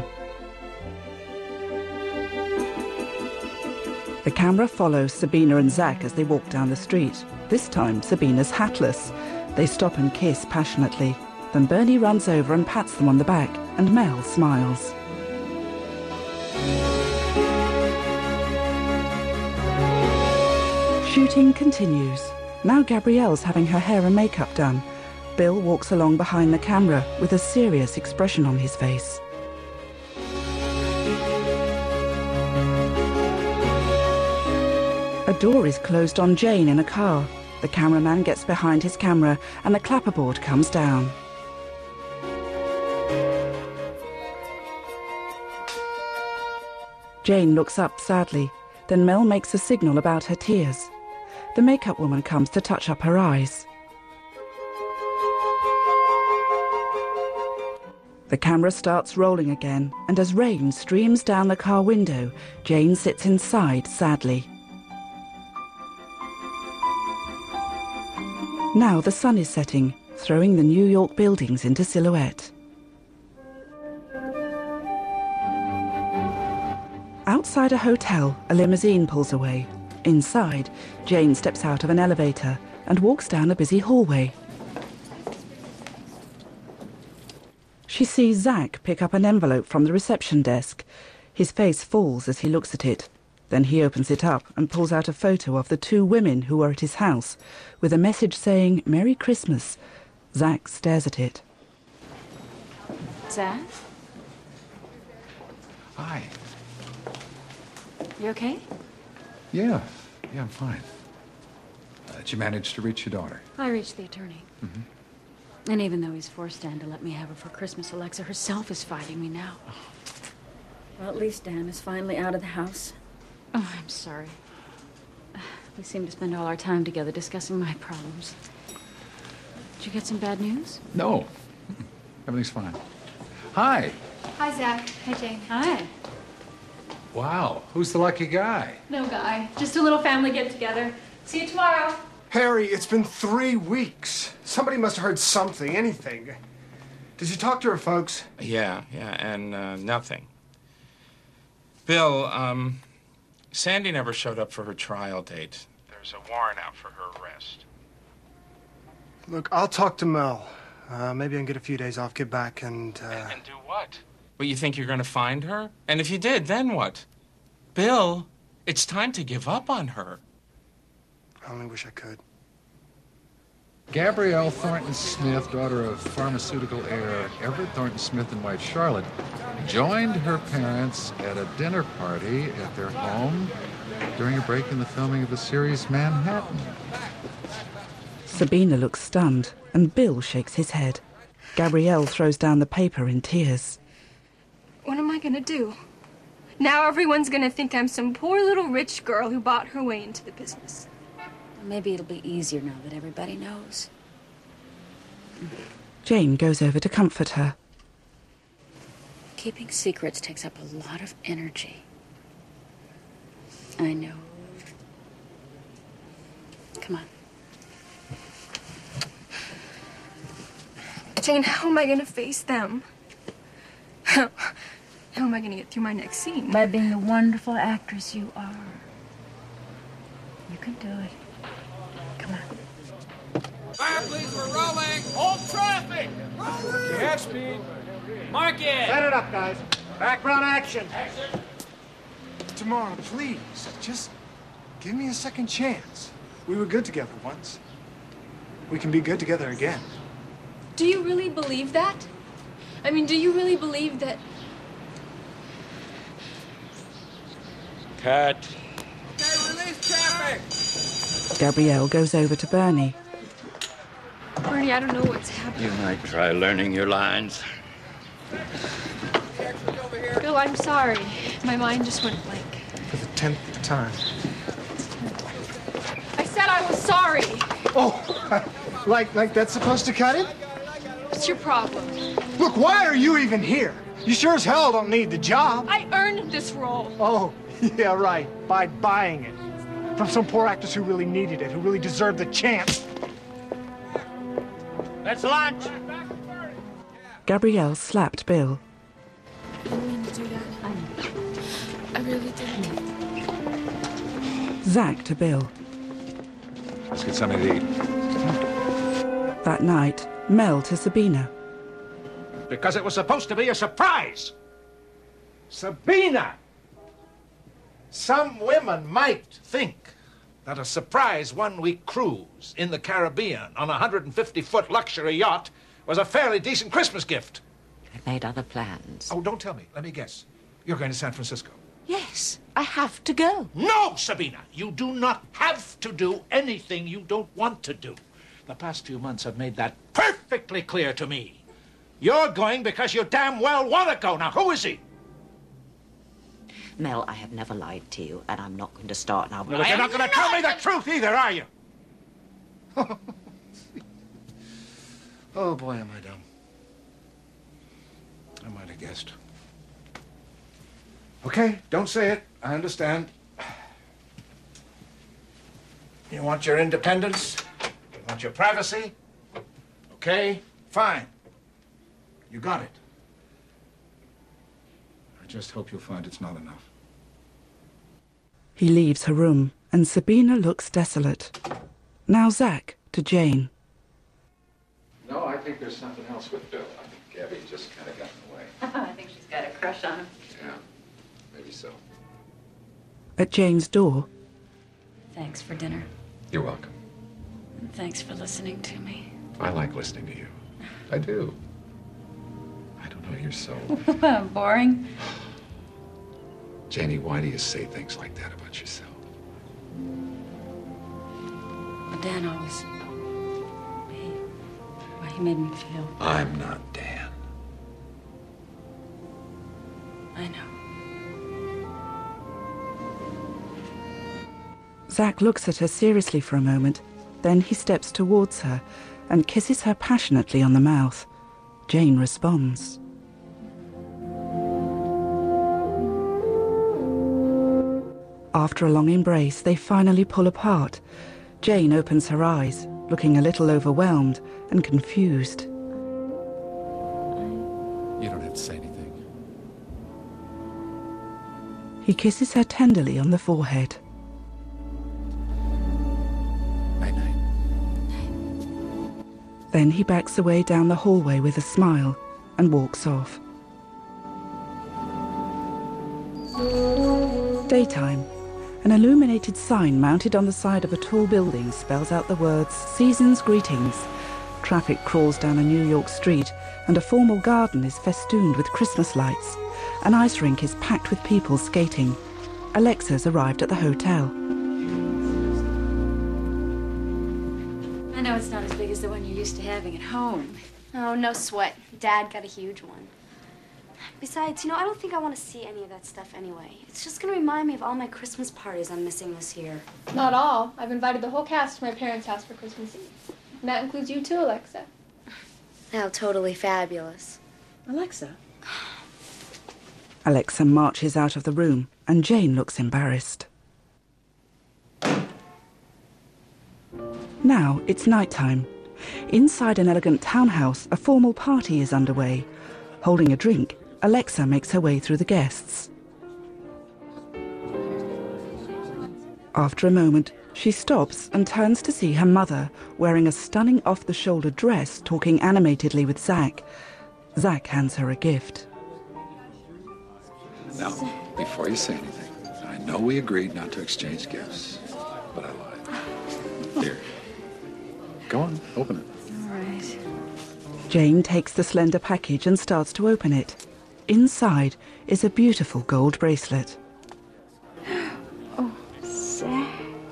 The camera follows Sabina and Zach as they walk down the street. This time, Sabina's hatless. They stop and kiss passionately. Then Bernie runs over and pats them on the back, and Mel smiles. Shooting continues. Now Gabrielle's having her hair and makeup done. Bill walks along behind the camera with a serious expression on his face. A door is closed on Jane in a car. The cameraman gets behind his camera and the clapperboard comes down. Jane looks up sadly. Then Mel makes a signal about her tears. The makeup woman comes to touch up her eyes. The camera starts rolling again, and as rain streams down the car window, Jane sits inside sadly. Now the sun is setting, throwing the New York buildings into silhouette. Outside a hotel, a limousine pulls away. Inside, Jane steps out of an elevator and walks down a busy hallway. She sees Zach pick up an envelope from the reception desk. His face falls as he looks at it. Then he opens it up and pulls out a photo of the two women who were at his house, with a message saying, "Merry Christmas." Zach stares at it. Zach? Hi. You okay? Yeah, yeah, I'm fine. Uh, did you manage to reach your daughter? I reached the attorney. Mm-hmm. And even though he's forced Dan to let me have her for Christmas, Alexa herself is fighting me now. Well, at least Dan is finally out of the house. Oh, I'm sorry. We seem to spend all our time together discussing my problems. Did you get some bad news? No. Everything's fine. Hi. Hi, Zach. Hi, Jane. Hi. Wow, who's the lucky guy? No guy. Just a little family get-together. See you tomorrow. Harry, it's been three weeks. Somebody must have heard something, anything. Did you talk to her folks? Yeah, yeah, and uh, nothing. Bill, um, Sandy never showed up for her trial date. There's a warrant out for her arrest. Look, I'll talk to Mel. Uh, maybe I can get a few days off, get back, and, uh... And, and do what? Well, you think you're going to find her? And if you did, then what? Bill, it's time to give up on her. I only wish I could. Gabrielle Thornton Smith, daughter of pharmaceutical heir Everett Thornton Smith in White Charlotte, joined her parents at a dinner party at their home during a break in the filming of the series Manhattan. Sabina looks stunned, and Bill shakes his head. Gabrielle throws down the paper in tears. What am I gonna do? Now everyone's gonna think I'm some poor little rich girl who bought her way into the business. Maybe it'll be easier now that everybody knows. Jane goes over to comfort her. Keeping secrets takes up a lot of energy. I know. Come on. Jane, how am I gonna face them? How, how am I gonna get through my next scene? By being the wonderful actress you are. You can do it. Come on. Fire, please, we're rolling. Hold traffic. Gas speed. Mark it. Set it up, guys. Background action. Tomorrow, please, just give me a second chance. We were good together once. We can be good together again. Do you really believe that? I mean, do you really believe that... Cut. Okay, release traffic. Gabrielle goes over to Bernie. Bernie, I don't know what's happening. You might try learning your lines. Bill, I'm sorry. My mind just went blank. For the tenth time. I said I was sorry. Oh, like, like that's supposed to cut it? What's your problem? Look, why are you even here? You sure as hell don't need the job. I earned this role. Oh, yeah, right. By buying it. From some poor actress who really needed it, who really deserved the chance. Let's lunch. Gabrielle slapped Bill. I didn't mean to do that. I really didn't. Zach to Bill. Let's get something to eat. That night, Mel to Sabina. Because it was supposed to be a surprise. Sabina! Some women might think that a surprise one-week cruise in the Caribbean on a one hundred fifty foot luxury yacht was a fairly decent Christmas gift. I made other plans. Oh, don't tell me. Let me guess. You're going to San Francisco. Yes, I have to go. No, Sabina! You do not have to do anything you don't want to do. The past few months have made that perfectly clear to me. You're going because you damn well want to go. Now, who is he? Mel, I have never lied to you, and I'm not going to start now. But you're not going to tell me the truth either, are you? Oh, boy, am I dumb. I might have guessed. Okay, don't say it. I understand. You want your independence? You want your privacy? Okay, fine. You got it. I just hope you'll find it's not enough. He leaves her room, and Sabina looks desolate. Now Zach to Jane. No, I think there's something else with Bill. I think Gabby just kind of got in the way. I think she's got a crush on him. Yeah, maybe so. At Jane's door. Thanks for dinner. You're welcome. And thanks for listening to me. I like listening to you. I do. I don't know, you're so... Boring. Janie, why do you say things like that about yourself? Well, Dan always... He... Well, he made me feel... I'm not Dan. I know. Zach looks at her seriously for a moment. Then he steps towards her and kisses her passionately on the mouth. Jane responds. After a long embrace, they finally pull apart. Jane opens her eyes, looking a little overwhelmed and confused. You don't have to say anything. He kisses her tenderly on the forehead. Then he backs away down the hallway with a smile and walks off. Daytime. An illuminated sign mounted on the side of a tall building spells out the words "Season's Greetings." Traffic crawls down a New York street, and a formal garden is festooned with Christmas lights. An ice rink is packed with people skating. Alexa's arrived at the hotel. I know it's not as big as the one you're used to having at home. Oh, no sweat. Dad got a huge one. Besides, you know, I don't think I want to see any of that stuff anyway. It's just going to remind me of all my Christmas parties I'm missing this year. Not all. I've invited the whole cast to my parents' house for Christmas Eve. And that includes you too, Alexa. Oh, totally fabulous. Alexa? Alexa marches out of the room, and Jane looks embarrassed. Now it's nighttime. Inside an elegant townhouse, a formal party is underway. Holding a drink, Alexa makes her way through the guests. After a moment, she stops and turns to see her mother, wearing a stunning off-the-shoulder dress, talking animatedly with Zach. Zach hands her a gift. Now, before you say anything, I know we agreed not to exchange gifts, but I lied. Here. Go on, open it. All right. Jane takes the slender package and starts to open it. Inside is a beautiful gold bracelet. Oh, Zach.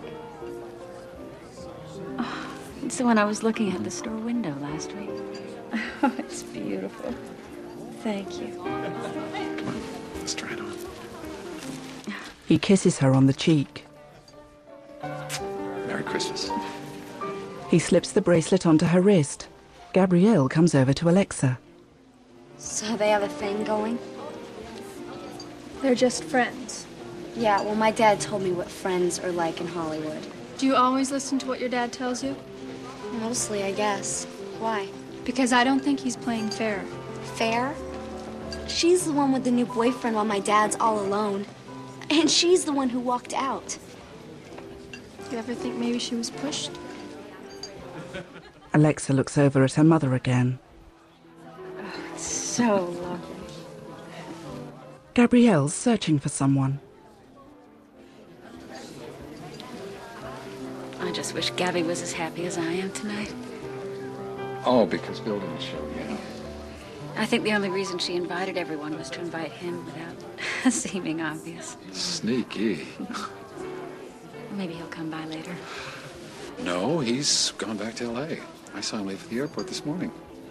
Oh, it's the one I was looking at in the store window last week. Oh, it's beautiful. Thank you. Come on, let's try it on. He kisses her on the cheek. Merry Christmas. He slips the bracelet onto her wrist. Gabrielle comes over to Alexa. So they have a thing going? They're just friends. Yeah, well, my dad told me what friends are like in Hollywood. Do you always listen to what your dad tells you? Mostly, I guess. Why? Because I don't think he's playing fair. Fair? She's the one with the new boyfriend while my dad's all alone. And she's the one who walked out. Do you ever think maybe she was pushed? Alexa looks over at her mother again. Oh, so lovely. Gabrielle's searching for someone. I just wish Gabby was as happy as I am tonight. Oh, because Bill didn't show, yeah. I think the only reason she invited everyone was to invite him without seeming obvious. Sneaky. Maybe he'll come by later. No, he's gone back to L A. I saw him leave for the airport this morning.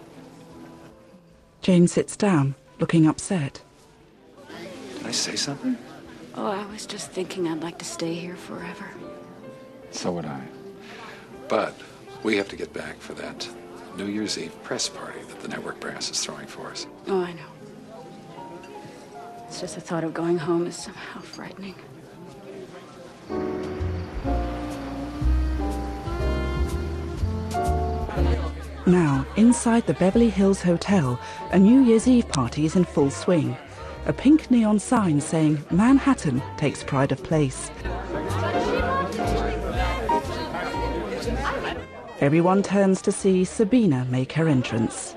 Jane sits down, looking upset. Did I say something? Oh, I was just thinking I'd like to stay here forever. So would I. But we have to get back for that New Year's Eve press party that the network brass is throwing for us. Oh, I know. It's just the thought of going home is somehow frightening. Now, inside the Beverly Hills Hotel, a New Year's Eve party is in full swing. A pink neon sign saying Manhattan takes pride of place. Everyone turns to see Sabina make her entrance.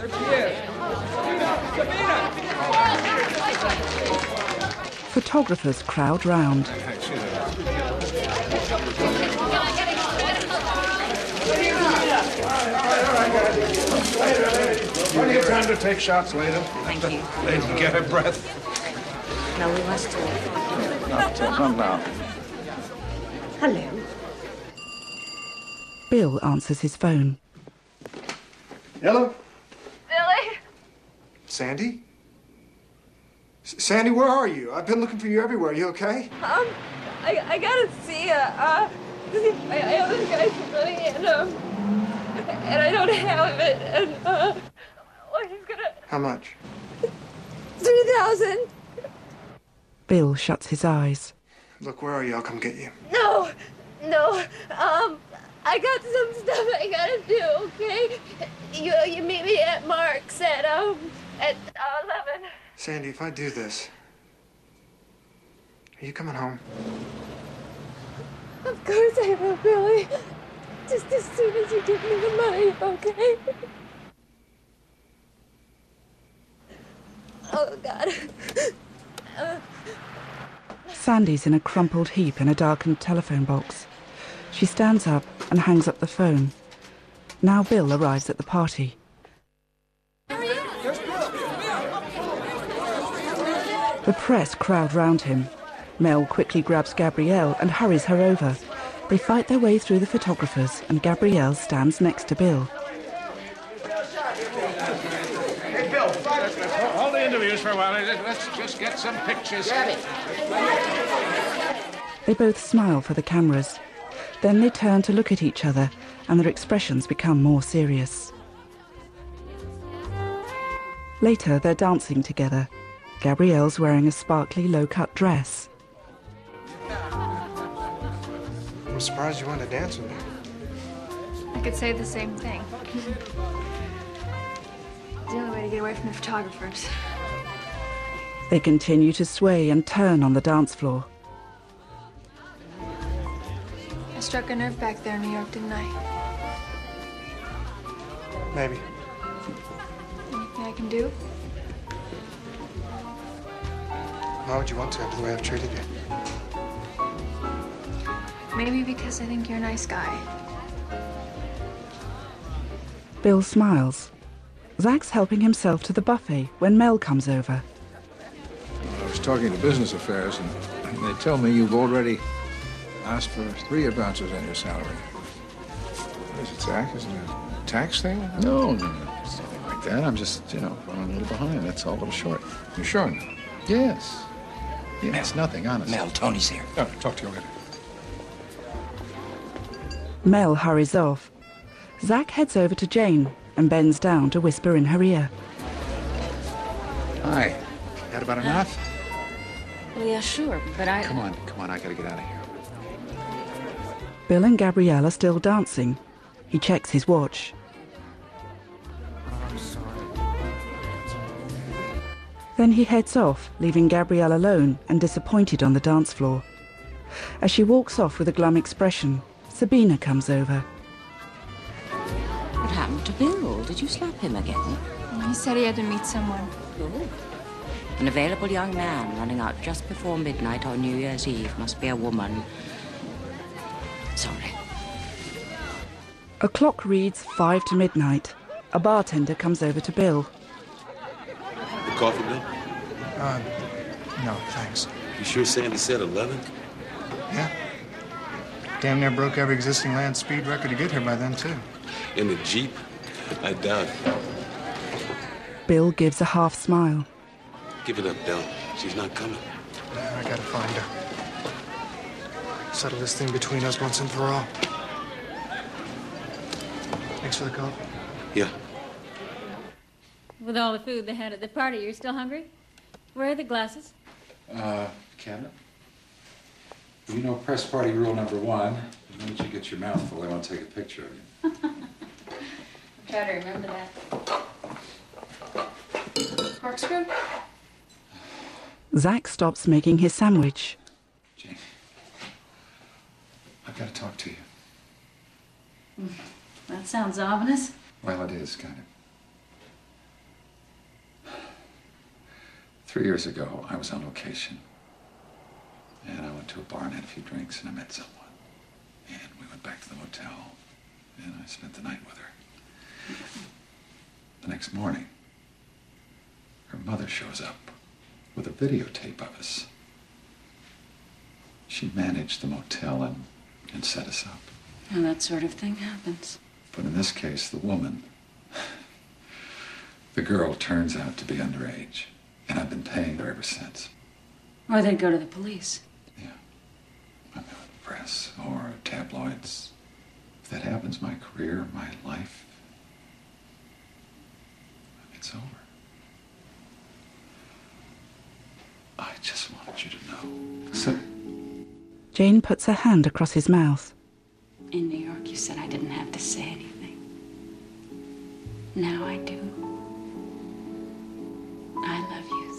Photographers crowd round. Plenty of time to take shots later. Thank you. Lady, get her breath. No, we must talk. No, come down. Hello. Bill answers his phone. Hello? Billy? Sandy? S Sandy, where are you? I've been looking for you everywhere. You okay? Um, I, I gotta see ya. Uh, I, I owe this guy some money, and, um, and I don't have it, and, uh, well, he's gonna... How much? Three thousand. Bill shuts his eyes. Look, where are you? I'll come get you. No, no, um, I got some stuff I gotta do, okay? You, you meet me at Mark's at, um, at uh, eleven. Sandy, if I do this, are you coming home? Of course I will, Billy. Just as soon as you give me the money, okay? Oh, God. Uh. Sandy's in a crumpled heap in a darkened telephone box. She stands up and hangs up the phone. Now Bill arrives at the party. The press crowd round him. Mel quickly grabs Gabrielle and hurries her over. They fight their way through the photographers and Gabrielle stands next to Bill. Hey, Bill, hold the interviews for a while. Let's just get some pictures. They both smile for the cameras. Then they turn to look at each other and their expressions become more serious. Later, they're dancing together. Gabrielle's wearing a sparkly low-cut dress. I'm surprised you wanted to dance with me. I could say the same thing. It's the only way to get away from the photographers. They continue to sway and turn on the dance floor. I struck a nerve back there in New York, didn't I? Maybe. Anything I can do? Why would you want to after the way I've treated you? Maybe because I think you're a nice guy. Bill smiles. Zach's helping himself to the buffet when Mel comes over. I was talking to business affairs, and they tell me you've already asked for three advances on your salary. What is it, Zach? Is it a tax thing? No, no, no. It's nothing like that. I'm just, you know, running a little behind. That's all. A little short. You sure now? Yes. Yeah, it's nothing, honestly. Mel, Tony's here. Oh, talk to you later. Mel hurries off. Zach heads over to Jane and bends down to whisper in her ear. Hi. Had about enough? Well, yeah, sure, but I... Come on, come on. I gotta get out of here. Bill and Gabrielle are still dancing. He checks his watch. I'm sorry. Then he heads off, leaving Gabrielle alone and disappointed on the dance floor. As she walks off with a glum expression, Sabina comes over. What happened to Bill? Did you slap him again? He said he had to meet someone. Oh. An available young man running out just before midnight on New Year's Eve. Must be a woman. Sorry. A clock reads five to midnight. A bartender comes over to Bill. The coffee, Bill? Uh, no, thanks. You sure Sandy said eleven? Yeah. Damn near broke every existing land speed record to get here by then, too. In the Jeep? I doubt it. Bill gives a half smile. Give it up, Bill. She's not coming. I gotta find her. Settle this thing between us once and for all. Thanks for the coffee. Yeah. With all the food they had at the party, you're still hungry? Where are the glasses? Uh, cabinet? You know press party rule number one. The minute you get your mouth full, they want to take a picture of you. Try to remember that. Corkscrew? Zach stops making his sandwich. Jane, I've got to talk to you. That sounds ominous. Well, it is, kind of. Three years ago, I was on location. And I went to a bar and had a few drinks, and I met someone. And we went back to the motel, and I spent the night with her. The next morning, her mother shows up with a videotape of us. She managed the motel and, and set us up. Well, that sort of thing happens. But in this case, the woman, the girl turns out to be underage. And I've been paying her ever since. Or they'd go to the police. Press or tabloids. If that happens, my career, my life, it's over. I just wanted you to know. So... Jane puts her hand across his mouth. In New York, you said I didn't have to say anything. Now I do. I love you,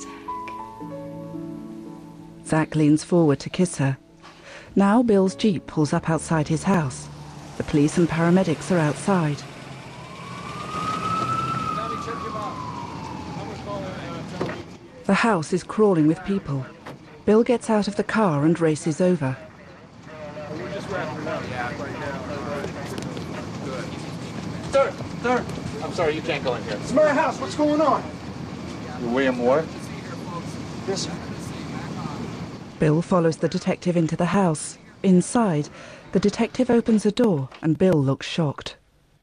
Zach. Zach leans forward to kiss her. Now Bill's Jeep pulls up outside his house. The police and paramedics are outside. The house is crawling with people. Bill gets out of the car and races over. Sir, sir, I'm sorry, you can't go in here. It's my house. What's going on? You William Warwick? Yes, sir. Bill follows the detective into the house. Inside, the detective opens a door and Bill looks shocked.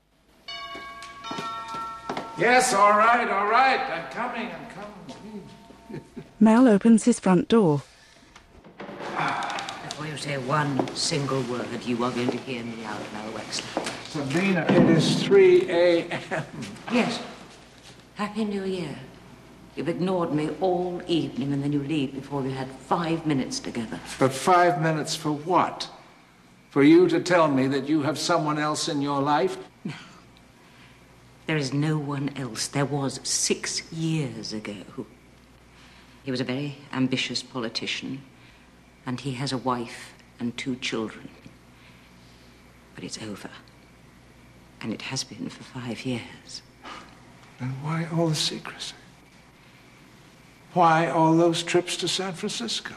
Yes, all right, all right. I'm coming, I'm coming. Mel opens his front door. Before you say one single word, you are going to hear me out, Mel Wexler. Sabina, it is three a m Yes. Happy New Year. You've ignored me all evening and then you leave before we had five minutes together. But five minutes for what? For you to tell me that you have someone else in your life? There is no one else. There was six years ago. He was a very ambitious politician, and he has a wife and two children. But it's over. And it has been for five years. Then why all the secrecy? Why all those trips to San Francisco?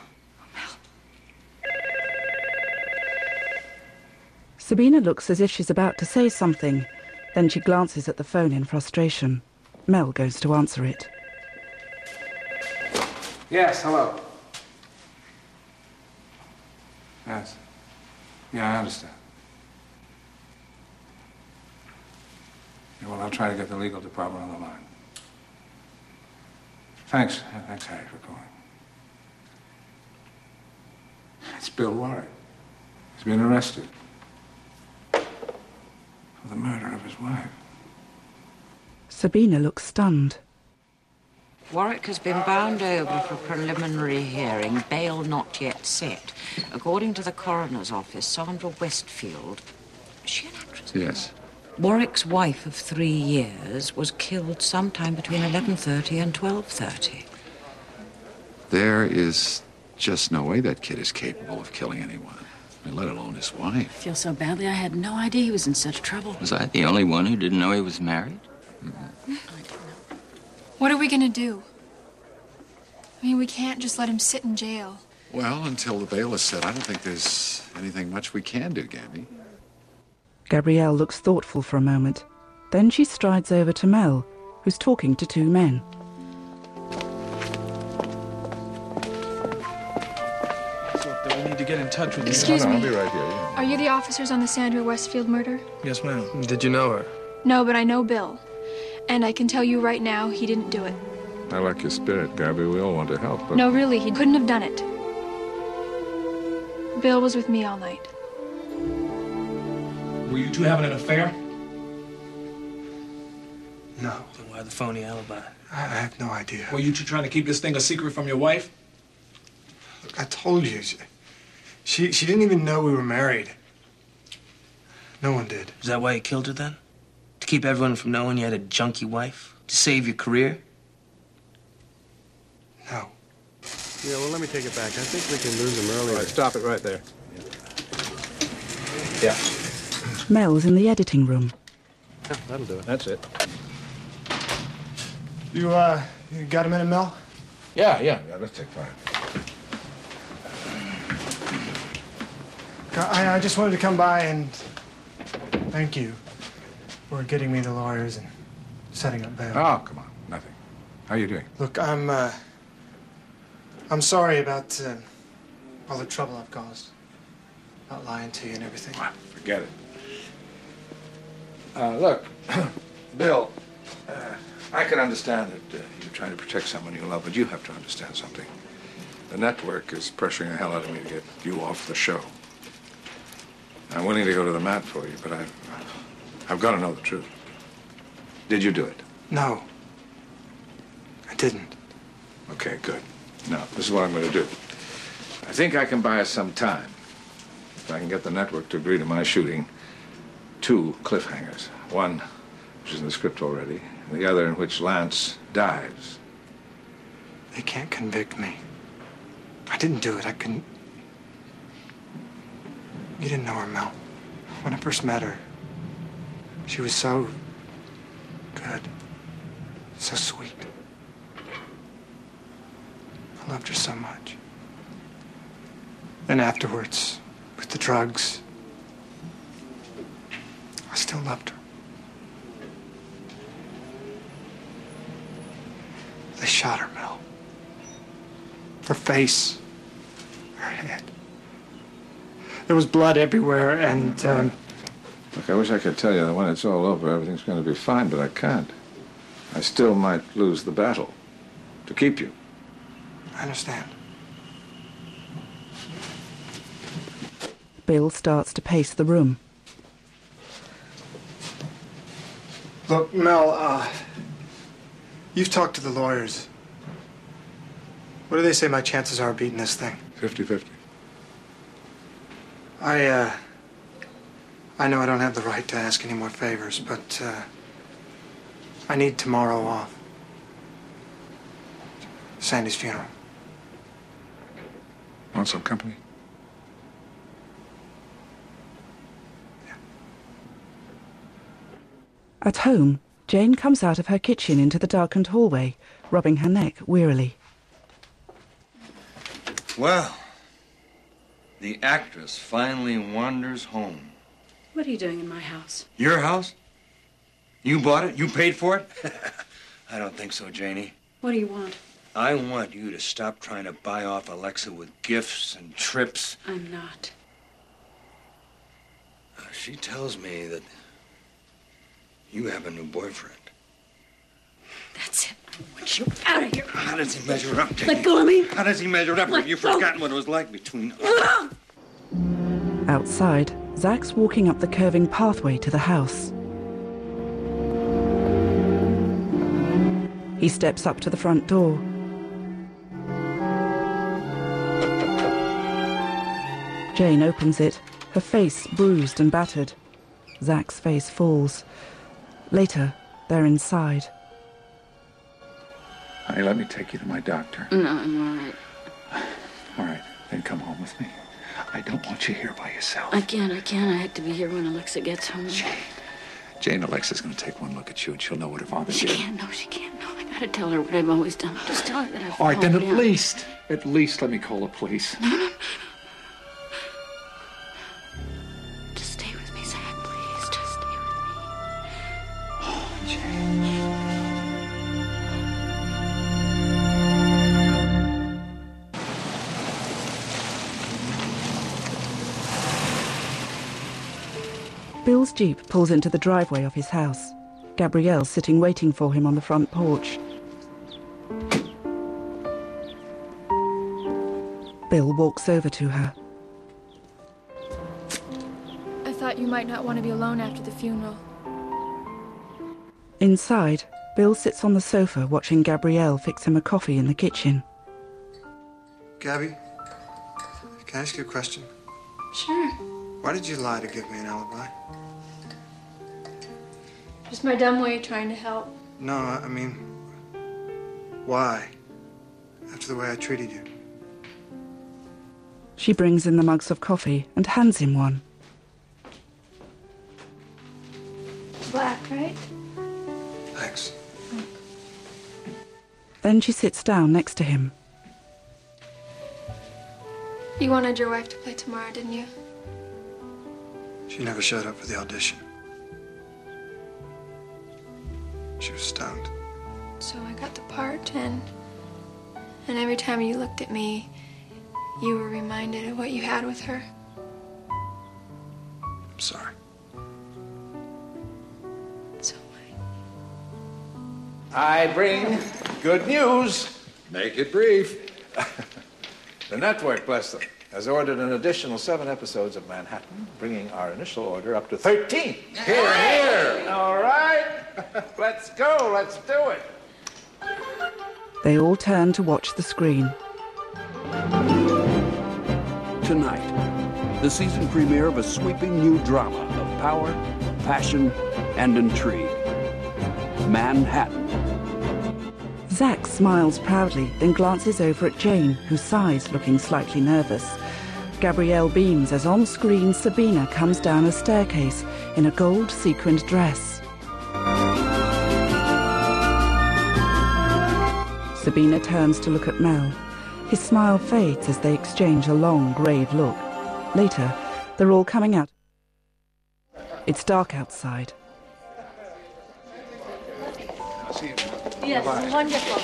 Sabina looks as if she's about to say something. Then she glances at the phone in frustration. Mel goes to answer it. Yes, hello. Yes. Yeah, I understand. Yeah, well, I'll try to get the legal department on the line. Thanks. Thanks, Harry, for calling. It's Bill Warwick. He's been arrested for the murder of his wife. Sabina looks stunned. Warwick has been bound over for preliminary hearing, bail not yet set. According to the coroner's office, Sandra Westfield, is she an actress? Yes. Warwick's wife of three years was killed sometime between eleven thirty and twelve thirty. There is just no way that kid is capable of killing anyone, I mean, let alone his wife. I feel so badly. I had no idea he was in such trouble. Was I the only one who didn't know he was married? What are we gonna do? I mean, we can't just let him sit in jail. Well, until the bail is set, I don't think there's anything much we can do, Gabby. Gabrielle looks thoughtful for a moment. Then she strides over to Mel, who's talking to two men. We need to get in touch with you. Excuse no, no, me. I'll be right here. Yeah. Are you the officers on the Sandra Westfield murder? Yes, ma'am. Did you know her? No, but I know Bill. And I can tell you right now, he didn't do it. I like your spirit, Gabby. We all want to help, but... No, really, he couldn't have done it. Bill was with me all night. Were you two having an affair? No. Then why the phony alibi? I, I have no idea. Were you two trying to keep this thing a secret from your wife? Look, I told you. She, she, she didn't even know we were married. No one did. Is that why you killed her then? To keep everyone from knowing you had a junkie wife? To save your career? No. Yeah, well, let me take it back. I think we can lose him earlier. All right, stop it right there. Yeah. Mel's in the editing room. Yeah, that'll do it. That's it. You, uh, you got a minute, Mel? Yeah, yeah, yeah, let's take five. I, I just wanted to come by and thank you for getting me the lawyers and setting up bail. Oh, come on, nothing. How are you doing? Look, I'm, uh, I'm sorry about uh, all the trouble I've caused. About lying to you and everything. Well, forget it. Uh, look, Bill, uh, I can understand that uh, you're trying to protect someone you love, but you have to understand something. The network is pressuring the hell out of me to get you off the show. I'm willing to go to the mat for you, but I've, I've got to know the truth. Did you do it? No. I didn't. Okay, good. Now, this is what I'm going to do. I think I can buy us some time. If I can get the network to agree to my shooting two cliffhangers. One, which is in the script already, and the other in which Lance dives. They can't convict me. I didn't do it. I couldn't. You didn't know her, Mel. When I first met her, she was so good, so sweet. I loved her so much. Then afterwards, with the drugs, I still loved her. They shot her, Mel. Her face, her head. There was blood everywhere, and, um... Look, I wish I could tell you that when it's all over, everything's going to be fine, but I can't. I still might lose the battle to keep you. I understand. Bill starts to pace the room. Look, Mel, uh... you've talked to the lawyers. What do they say my chances are of beating this thing? Fifty-fifty. I, uh... I know I don't have the right to ask any more favors, but, uh... I need tomorrow off. Sandy's funeral. Want some company? At home, Jane comes out of her kitchen into the darkened hallway, rubbing her neck wearily. Well, the actress finally wanders home. What are you doing in my house? Your house? You bought it? You paid for it? I don't think so, Janie. What do you want? I want you to stop trying to buy off Alexa with gifts and trips. I'm not. Uh, she tells me that you have a new boyfriend. That's it. I want you out of here. How does he measure up, Janie? Let go of me. How does he measure up? Let Have you go. forgotten what it was like between us? Outside, Zach's walking up the curving pathway to the house. He steps up to the front door. Jane opens it, her face bruised and battered. Zach's face falls. Later, they're inside. Honey, let me take you to my doctor. No, I'm all right. All right, then come home with me. I don't want you here by yourself. I can't, I can't. I have to be here when Alexa gets home. Jane. Jane, Alexa's going to take one look at you, and she'll know what her father She did. can't, no, she can't. No, I gotta tell her what I've always done. Just tell her that I've All right, then fallen at down. least, at least let me call the police. Just stay with me, Zach, please. Just stay with me. Oh, Jane. Bill's Jeep pulls into the driveway of his house. Gabrielle's sitting waiting for him on the front porch. Bill walks over to her. I thought you might not want to be alone after the funeral. Inside, Bill sits on the sofa watching Gabrielle fix him a coffee in the kitchen. Gabby, can I ask you a question? Sure. Why did you lie to give me an alibi? Just my dumb way of trying to help. No, I mean, why? After the way I treated you. She brings in the mugs of coffee and hands him one. Black, right? Thanks. Then she sits down next to him. You wanted your wife to play tomorrow, didn't you? She never showed up for the audition. She was stoned. So I got the part, and and every time you looked at me, you were reminded of what you had with her. I'm sorry. So I bring good news. Make it brief. The network, bless them, has ordered an additional seven episodes of Manhattan, bringing our initial order up to thirteen. Here, here. All right. Let's go. Let's do it. They all turn to watch the screen. Tonight, the season premiere of a sweeping new drama of power, passion, and intrigue. Manhattan. Zach smiles proudly, then glances over at Jane, who sighs, looking slightly nervous. Gabrielle beams as on-screen Sabina comes down a staircase in a gold sequined dress. Sabina turns to look at Mel. His smile fades as they exchange a long, grave look. Later, they're all coming out. It's dark outside. Yes, wonderful.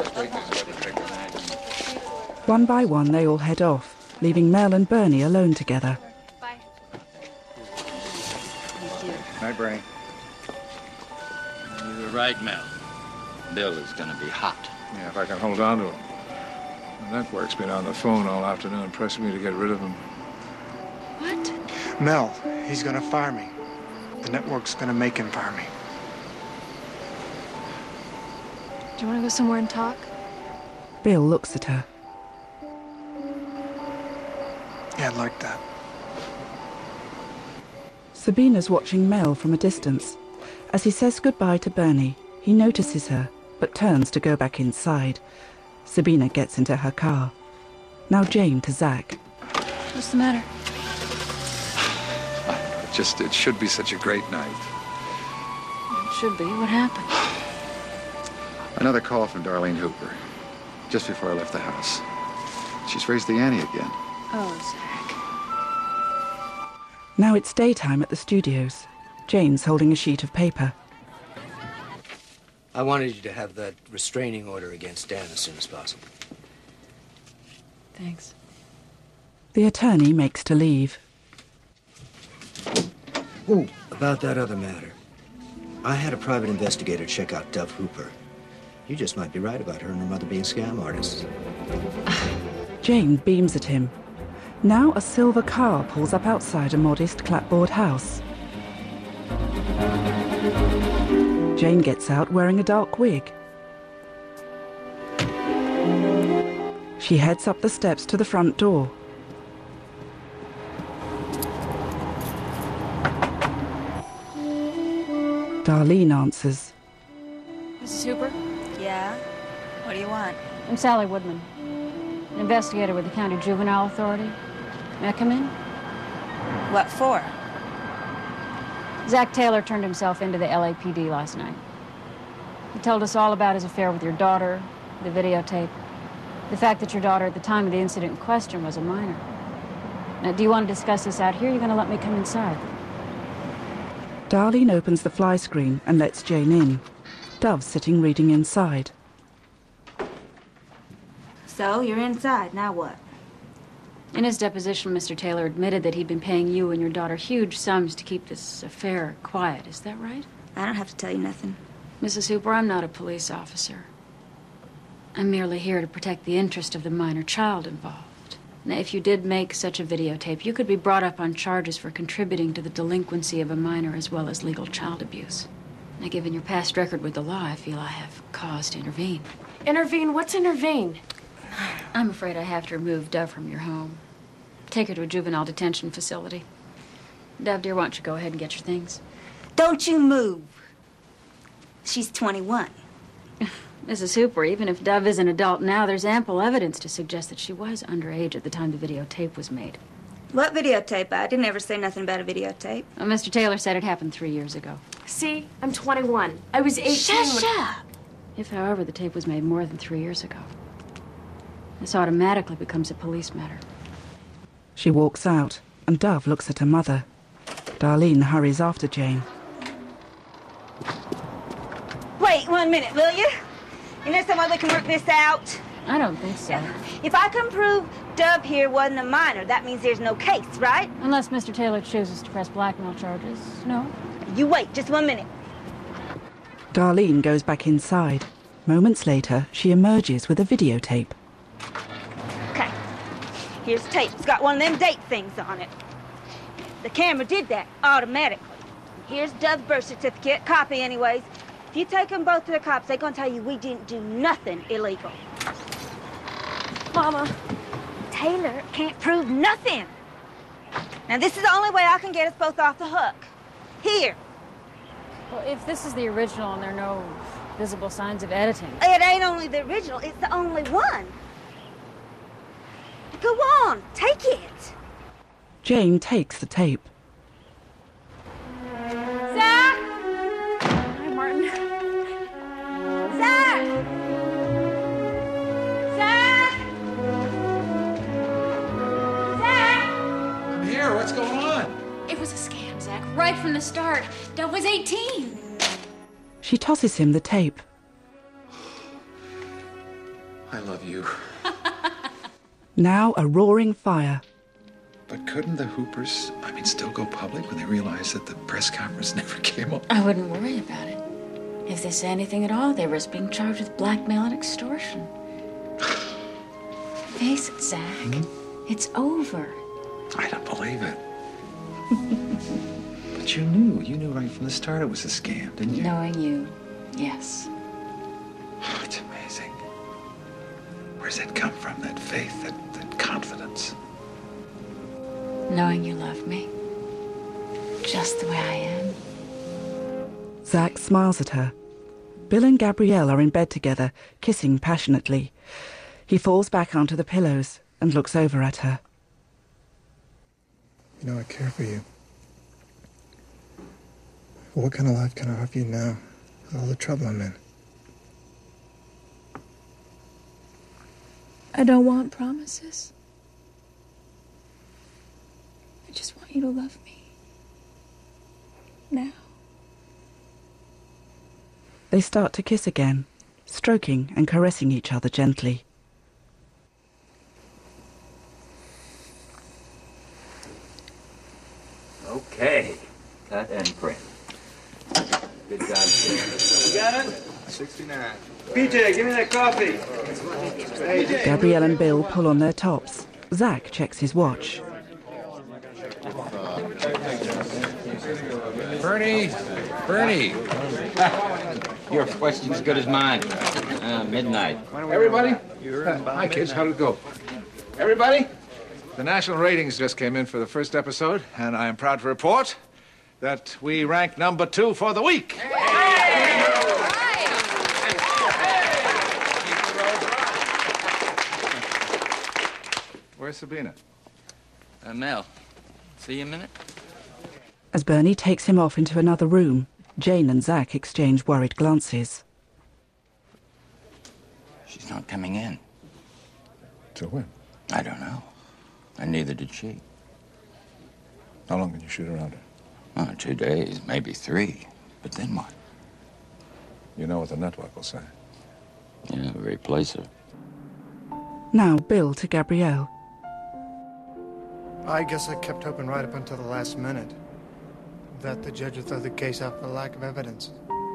One by one, they all head off, leaving Mel and Bernie alone together. Bye. Night, Bernie. You were right, Mel. Bill is going to be hot. Yeah, if I can hold on to him. The network's been on the phone all afternoon pressing me to get rid of him. What? Mel, he's gonna fire me. The network's gonna make him fire me. Do you want to go somewhere and talk? Bill looks at her. Yeah, I'd like that. Sabina's watching Mel from a distance. As he says goodbye to Bernie, he notices her, but turns to go back inside. Sabina gets into her car. Now Jane to Zach. What's the matter? It just, it should be such a great night. It should be. What happened? Another call from Darlene Hooper, just before I left the house. She's raised the ante again. Oh, Zach. Now it's daytime at the studios. Jane's holding a sheet of paper. I wanted you to have that restraining order against Dan as soon as possible. Thanks. The attorney makes to leave. Oh, about that other matter. I had a private investigator check out Dove Hooper. You just might be right about her and her mother being scam artists. Jane beams at him. Now a silver car pulls up outside a modest clapboard house. Jane gets out wearing a dark wig. She heads up the steps to the front door. Darlene answers. Missus Hooper? Yeah? What do you want? I'm Sally Woodman, an investigator with the County Juvenile Authority. May I come in? What for? Zach Taylor turned himself into the L A P D last night. He told us all about his affair with your daughter, the videotape, the fact that your daughter at the time of the incident in question was a minor. Now, do you want to discuss this out here, or are you going to let me come inside? Darlene opens the fly screen and lets Jane in. Dove's sitting reading inside. So, you're inside. Now what? In his deposition, Mister Taylor admitted that he'd been paying you and your daughter huge sums to keep this affair quiet. Is that right? I don't have to tell you nothing. Missus Hooper, I'm not a police officer. I'm merely here to protect the interest of the minor child involved. Now, if you did make such a videotape, you could be brought up on charges for contributing to the delinquency of a minor as well as legal child abuse. Now, given your past record with the law, I feel I have cause to intervene. Intervene? What's intervene? I'm afraid I have to remove Dove from your home. Take her to a juvenile detention facility. Dove, dear, why don't you go ahead and get your things? Don't you move. She's twenty-one. Missus Hooper, even if Dove is an adult now, there's ample evidence to suggest that she was underage at the time the videotape was made. What videotape? I didn't ever say nothing about a videotape. Well, Mister Taylor said it happened three years ago. See? I'm twenty-one. I was eighteen Shut when... up! If, however, the tape was made more than three years ago, this automatically becomes a police matter. She walks out, and Dove looks at her mother. Darlene hurries after Jane. Wait one minute, will you? You know some way we can work this out? I don't think so. If I can prove Dove here wasn't a minor, that means there's no case, right? Unless Mister Taylor chooses to press blackmail charges, no. You wait just one minute. Darlene goes back inside. Moments later, she emerges with a videotape. Okay. Here's the tape. It's got one of them date things on it. The camera did that automatically. Here's Dove's birth certificate, copy anyways. If you take them both to the cops, they're gonna tell you we didn't do nothing illegal. Mama. Taylor can't prove nothing. Now, this is the only way I can get us both off the hook. Here. Well, if this is the original and there are no visible signs of editing... It ain't only the original, it's the only one. Go on, take it. Jane takes the tape. Zach! Hi, Martin. Zach! Zach! Zach! I'm here. What's going on? It was a scam, Zach, right from the start. Dove was eighteen. She tosses him the tape. I love you. Now a roaring fire. But couldn't the Hoopers, I mean, still go public when they realized that the press conference never came up? I wouldn't worry about it. If they say anything at all, they risk being charged with blackmail and extortion. Face it, Zach. Hmm? It's over. I don't believe it. But you knew. You knew right from the start it was a scam, didn't you? Knowing you, yes. Oh, it's amazing. Where's that come from, that faith, that, that confidence? Knowing you love me. Just the way I am. Zach smiles at her. Bill and Gabrielle are in bed together, kissing passionately. He falls back onto the pillows and looks over at her. You know, I care for you. What kind of life can I offer you now, with all the trouble I'm in? I don't want promises. I just want you to love me. Now. They start to kiss again, stroking and caressing each other gently. Okay, cut and print. Good job, Jim. You got it? sixty-nine. P J, give me that coffee. Gabrielle and Bill pull on their tops. Zach checks his watch. Bernie, Bernie. Your question's as good as mine. Uh, midnight. Everybody? Hi, kids. How did it go? Everybody? The national ratings just came in for the first episode, and I am proud to report that we ranked number two for the week. Where's Sabina? Uh, Mel, see you a minute? As Bernie takes him off into another room, Jane and Zach exchange worried glances. She's not coming in. Till when? I don't know. And neither did she. How long can you shoot around her? Oh, two days, maybe three. But then what? You know what the network will say. Yeah, replace her. Now Bill to Gabrielle. I guess I kept hoping right up until the last minute that the judge would throw the case out for lack of evidence.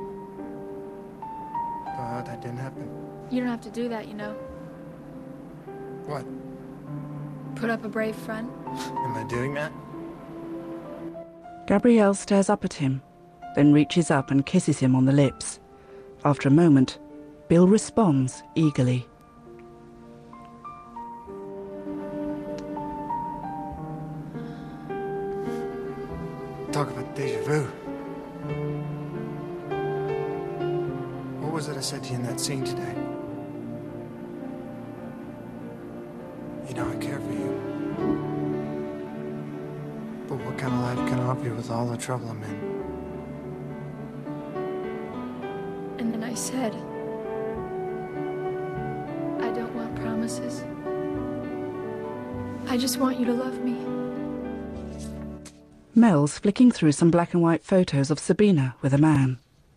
But that didn't happen. You don't have to do that, you know. What? Put up a brave front. Am I doing that? Gabrielle stares up at him, then reaches up and kisses him on the lips. After a moment, Bill responds eagerly. Talk about deja vu. What was it I said to you in that scene today? You know I care for you. But what kind of life can I offer you with all the trouble I'm in? And then I said, I don't want promises. I just want you to love me. Mel's flicking through some black and white photos of Sabina with a man.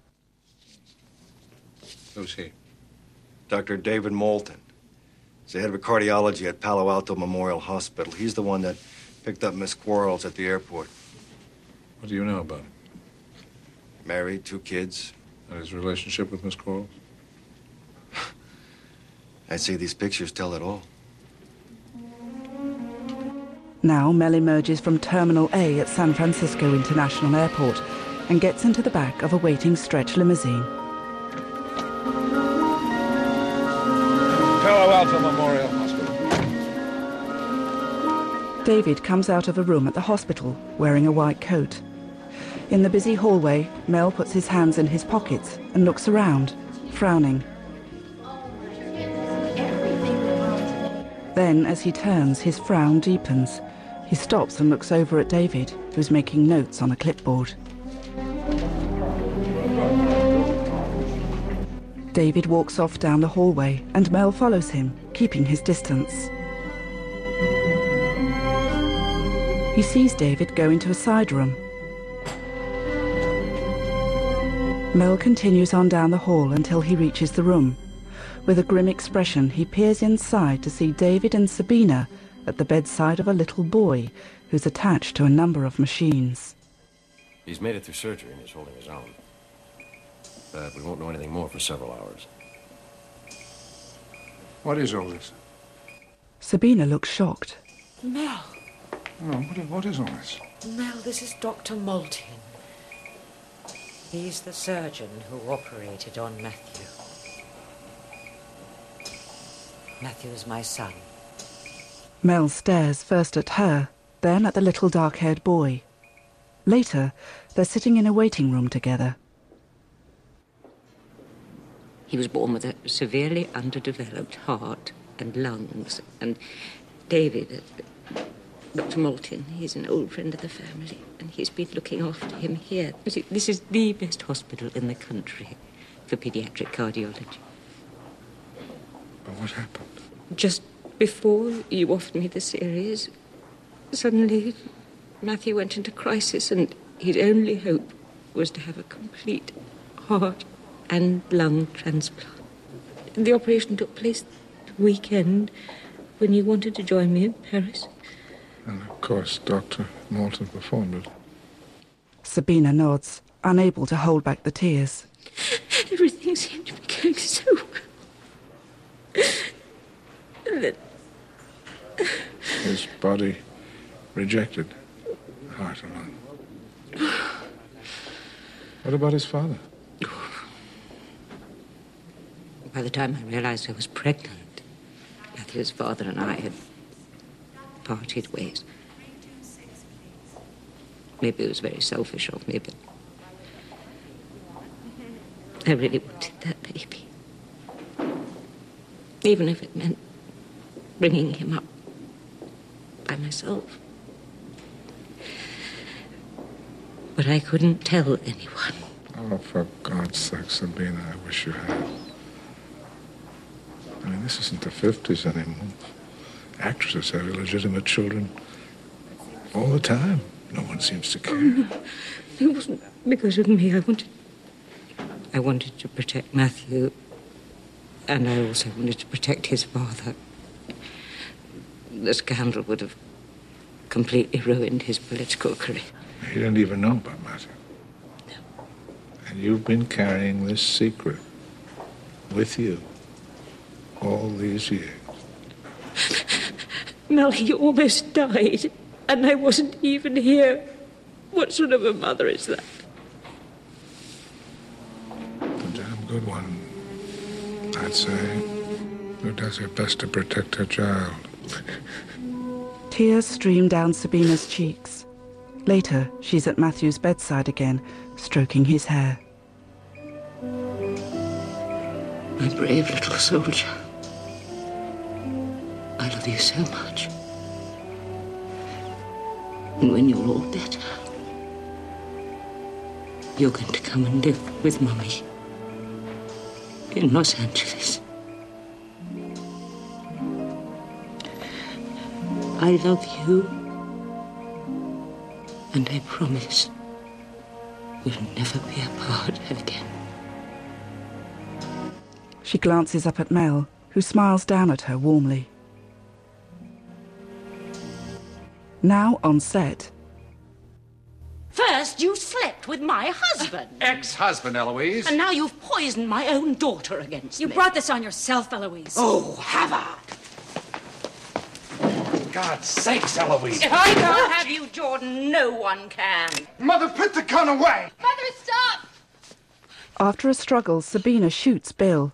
Who's he? Doctor David Moulton. He's the head of cardiology at Palo Alto Memorial Hospital. He's the one that picked up Miss Quarles at the airport. What do you know about him? Married, two kids. And his relationship with Miss Quarles? I'd say these pictures tell it all. Now Mel emerges from Terminal A at San Francisco International Airport and gets into the back of a waiting stretch limousine. Palo Alto Memorial Hospital. David comes out of a room at the hospital wearing a white coat. In the busy hallway, Mel puts his hands in his pockets and looks around, frowning. Then, as he turns, his frown deepens. He stops and looks over at David, who's making notes on a clipboard. David walks off down the hallway and Mel follows him, keeping his distance. He sees David go into a side room. Mel continues on down the hall until he reaches the room. With a grim expression, he peers inside to see David and Sabina at the bedside of a little boy who's attached to a number of machines. He's made it through surgery and he's holding his own. But we won't know anything more for several hours. What is all this? Sabina looks shocked. Mel. Oh, what, what is all this? Mel, this is Doctor Maltin. He's the surgeon who operated on Matthew. Matthew is my son. Mel stares first at her, then at the little dark-haired boy. Later, they're sitting in a waiting room together. He was born with a severely underdeveloped heart and lungs. And David, uh, Doctor Maltin, he's an old friend of the family, and he's been looking after him here. This is the best hospital in the country for pediatric cardiology. But what happened? Just before you offered me the series, suddenly Matthew went into crisis, and his only hope was to have a complete heart and lung transplant. The operation took place the weekend when you wanted to join me in Paris. And of course, Doctor Maltin performed it. Sabina nods, unable to hold back the tears. Everything seemed to be going so well. And then... His body rejected heart and lung. What about his father? By the time I realized I was pregnant, Matthew's father and I had parted ways. Maybe it was very selfish of me, but I really wanted that baby. Even if it meant bringing him up by myself. But I couldn't tell anyone. Oh, for God's sake, Sabina, I wish you had. I mean, this isn't the fifties anymore. Actresses have illegitimate children all the time. No one seems to care. Oh, no. It wasn't because of me. I wanted... I wanted to protect Matthew, and I also wanted to protect his father. The scandal would have completely ruined his political career. He didn't even know about Matthew. No. And you've been carrying this secret with you all these years. Mel, he almost died, and I wasn't even here. What sort of a mother is that? A damn good one, I'd say, who does her best to protect her child. Tears stream down Sabina's cheeks. Later, she's at Matthew's bedside again, stroking his hair. My brave little soldier. I love you so much. And when you're all better, you're going to come and live with Mummy in Los Angeles. I love you, and I promise we'll never be apart again. She glances up at Mel, who smiles down at her warmly. Now on set. First, you slept with my husband. Ex-husband, Eloise. And now you've poisoned my own daughter against you me. You brought this on yourself, Eloise. Oh, have I? God's sakes, Eloise. If I can't have you, Jordan, no one can. Mother, put the gun away. Mother, stop! After a struggle, Sabina shoots Bill.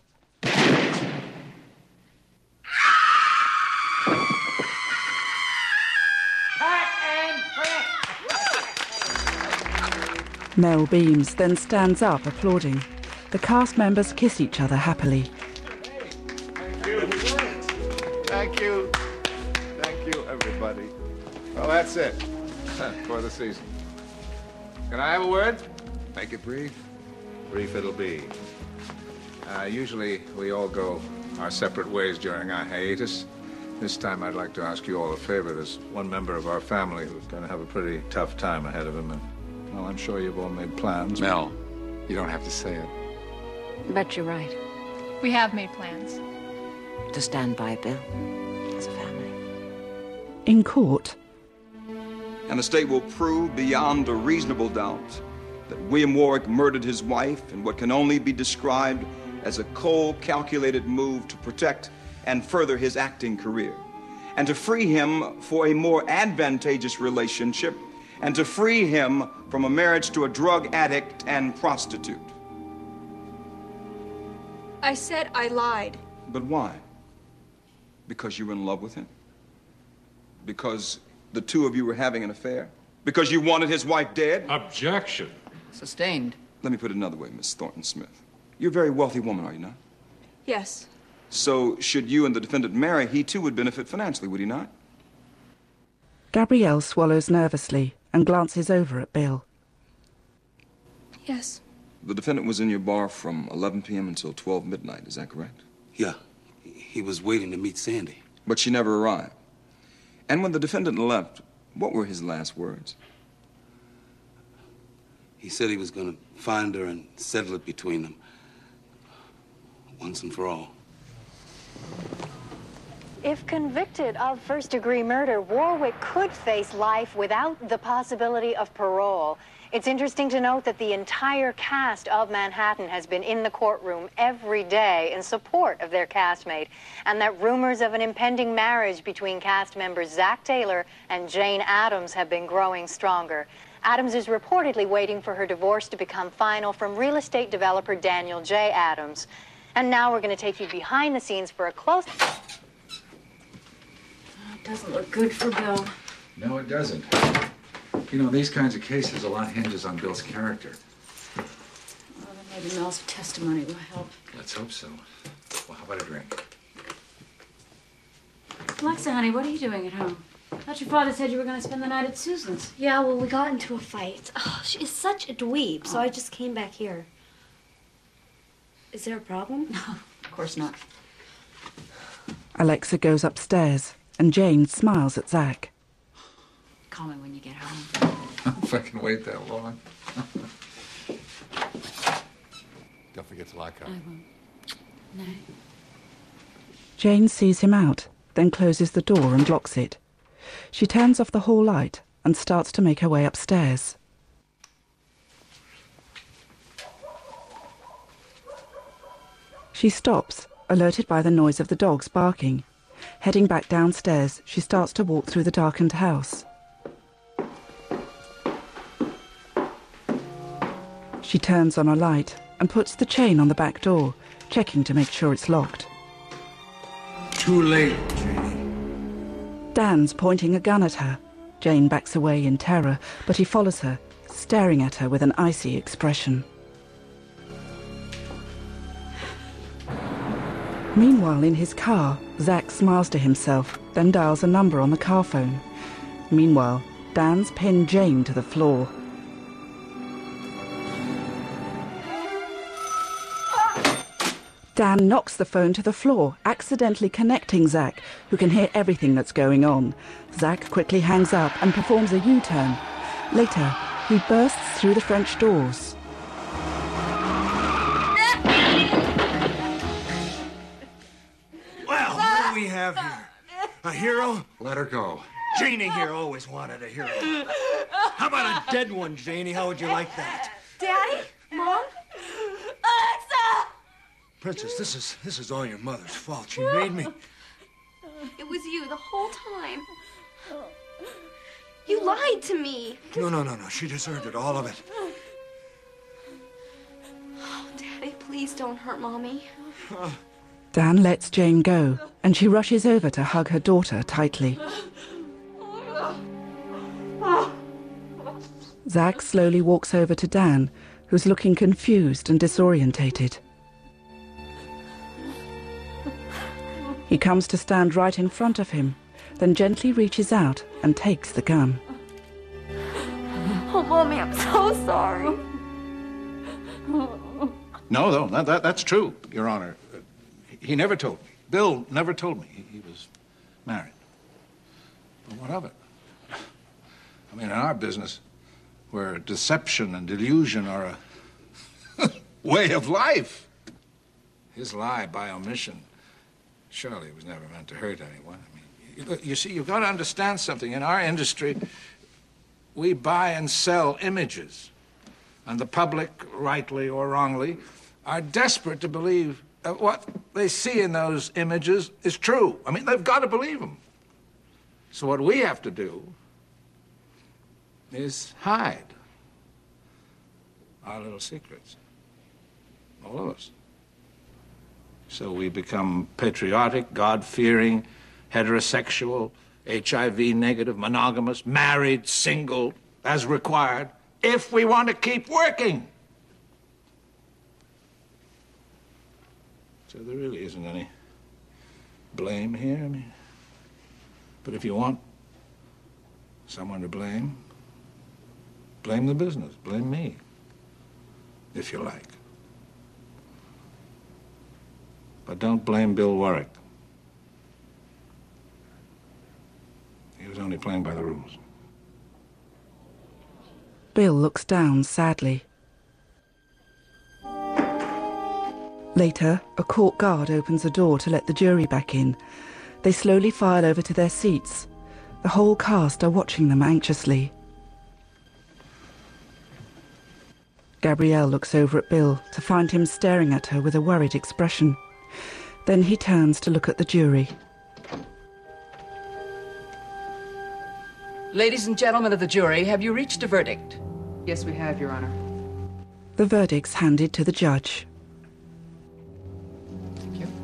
Mel beams, then stands up, applauding. The cast members kiss each other happily. Thank you. Thank you. Thank you, everybody. Well, that's it for the season. Can I have a word? Make it brief. Brief it'll be. Uh, usually we all go our separate ways during our hiatus. This time I'd like to ask you all a favor. There's one member of our family who's going to have a pretty tough time ahead of him, and, well, I'm sure you've all made plans. Mel, you don't have to say it. But you're right. We have made plans. To stand by Bill as a family. In court, And the state will prove beyond a reasonable doubt that William Warwick murdered his wife in what can only be described as a cold, calculated move to protect and further his acting career, and to free him for a more advantageous relationship, and to free him from a marriage to a drug addict and prostitute. I said I lied. But why? Because you were in love with him? Because the two of you were having an affair? Because you wanted his wife dead? Objection. Sustained. Let me put it another way, Miss Thornton Smith. You're a very wealthy woman, are you not? Yes. So, should you and the defendant marry, he too would benefit financially, would he not? Gabrielle swallows nervously and glances over at Bill. Yes. The defendant was in your bar from eleven p m until twelve midnight, is that correct? Yeah. He was waiting to meet Sandy. But she never arrived. And when the defendant left, what were his last words? He said he was going to find her and settle it between them. Once and for all. If convicted of first-degree murder, Warwick could face life without the possibility of parole. It's interesting to note that the entire cast of Manhattan has been in the courtroom every day in support of their castmate, and that rumors of an impending marriage between cast members Zach Taylor and Jane Addams have been growing stronger. Addams is reportedly waiting for her divorce to become final from real estate developer Daniel J. Addams. And now we're going to take you behind the scenes for a close... It doesn't look good for Bill. No, it doesn't. You know, these kinds of cases, a lot hinges on Bill's character. Well, then maybe Mel's testimony will help. Let's hope so. Well, how about a drink? Alexa, honey, what are you doing at home? I thought your father said you were going to spend the night at Susan's. Yeah, well, we got into a fight. Oh, she is such a dweeb, so I just came back here. Is there a problem? No, of course not. Alexa goes upstairs, and Jane smiles at Zach. Call me when you get home. If I can wait that long. Don't forget to lock up. I won't. No. Jane sees him out, then closes the door and locks it. She turns off the hall light and starts to make her way upstairs. She stops, alerted by the noise of the dogs barking. Heading back downstairs, she starts to walk through the darkened house. She turns on a light and puts the chain on the back door, checking to make sure it's locked. Too late, Janie. Dan's pointing a gun at her. Jane backs away in terror, but he follows her, staring at her with an icy expression. Meanwhile, in his car, Zach smiles to himself, then dials a number on the car phone. Meanwhile, Dan's pinned Jane to the floor. Dan knocks the phone to the floor, accidentally connecting Zach, who can hear everything that's going on. Zach quickly hangs up and performs a U-turn. Later, he bursts through the French doors. Well, what do we have here? A hero? Let her go. Janie here always wanted a hero. How about a dead one, Janie? How would you like that? Daddy? Mom? Alexa! Princess, this is this is all your mother's fault. She made me. It was you the whole time. You lied to me. No, no, no, no. She deserved it, all of it. Oh, Daddy, please don't hurt Mommy. Dan lets Jane go, and she rushes over to hug her daughter tightly. Zach slowly walks over to Dan, who's looking confused and disorientated. He comes to stand right in front of him. then gently reaches out and takes the gun. Oh, Mommy, I'm so sorry. No, no, that, that, that's true, Your Honor. Uh, he never told me. Bill never told me he, he was married. But what of it? I mean, in our business, where deception and delusion are a way of life, his lie by omission surely was never meant to hurt anyone. I mean, you, you see, you've got to understand something. In our industry, we buy and sell images. And the public, rightly or wrongly, are desperate to believe that what they see in those images is true. I mean, they've got to believe them. So what we have to do is hide our little secrets, all of us. So we become patriotic, God-fearing, heterosexual, H I V negative, monogamous, married, single, as required, if we want to keep working. So there really isn't any blame here. I mean, but if you want someone to blame, blame the business, blame me, if you like. But don't blame Bill Warwick. He was only playing by the rules. Bill looks down sadly. Later, a court guard opens a door to let the jury back in. They slowly file over to their seats. The whole cast are watching them anxiously. Gabrielle looks over at Bill to find him staring at her with a worried expression. Then he turns to look at the jury. Ladies and gentlemen of the jury, have you reached a verdict? Yes, we have, Your Honor. The verdict's handed to the judge. Thank you.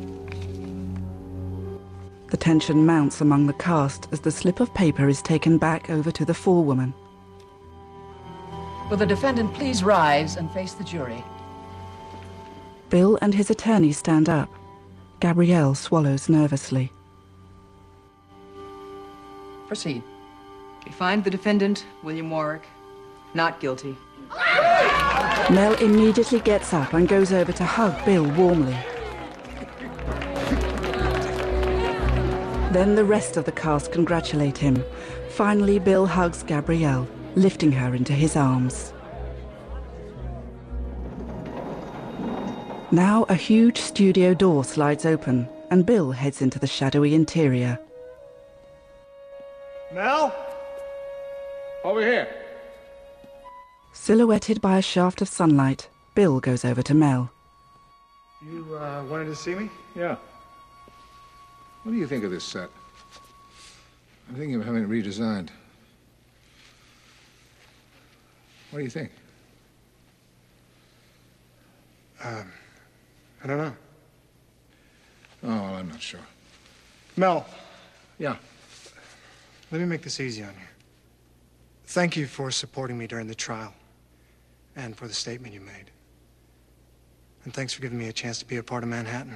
The tension mounts among the cast as the slip of paper is taken back over to the forewoman. Will the defendant please rise and face the jury? Bill and his attorney stand up. Gabrielle swallows nervously. Proceed. We find the defendant, William Warwick, not guilty. Mel immediately gets up and goes over to hug Bill warmly. Then the rest of the cast congratulate him. Finally, Bill hugs Gabrielle, lifting her into his arms. Now a huge studio door slides open and Bill heads into the shadowy interior. Mel? Over here. Silhouetted by a shaft of sunlight, Bill goes over to Mel. You uh, wanted to see me? Yeah. What do you think of this set? I'm thinking of having it redesigned. What do you think? Um, I don't know. Oh, well, I'm not sure. Mel. Yeah. Let me make this easy on you. Thank you for supporting me during the trial and for the statement you made. And thanks for giving me a chance to be a part of Manhattan.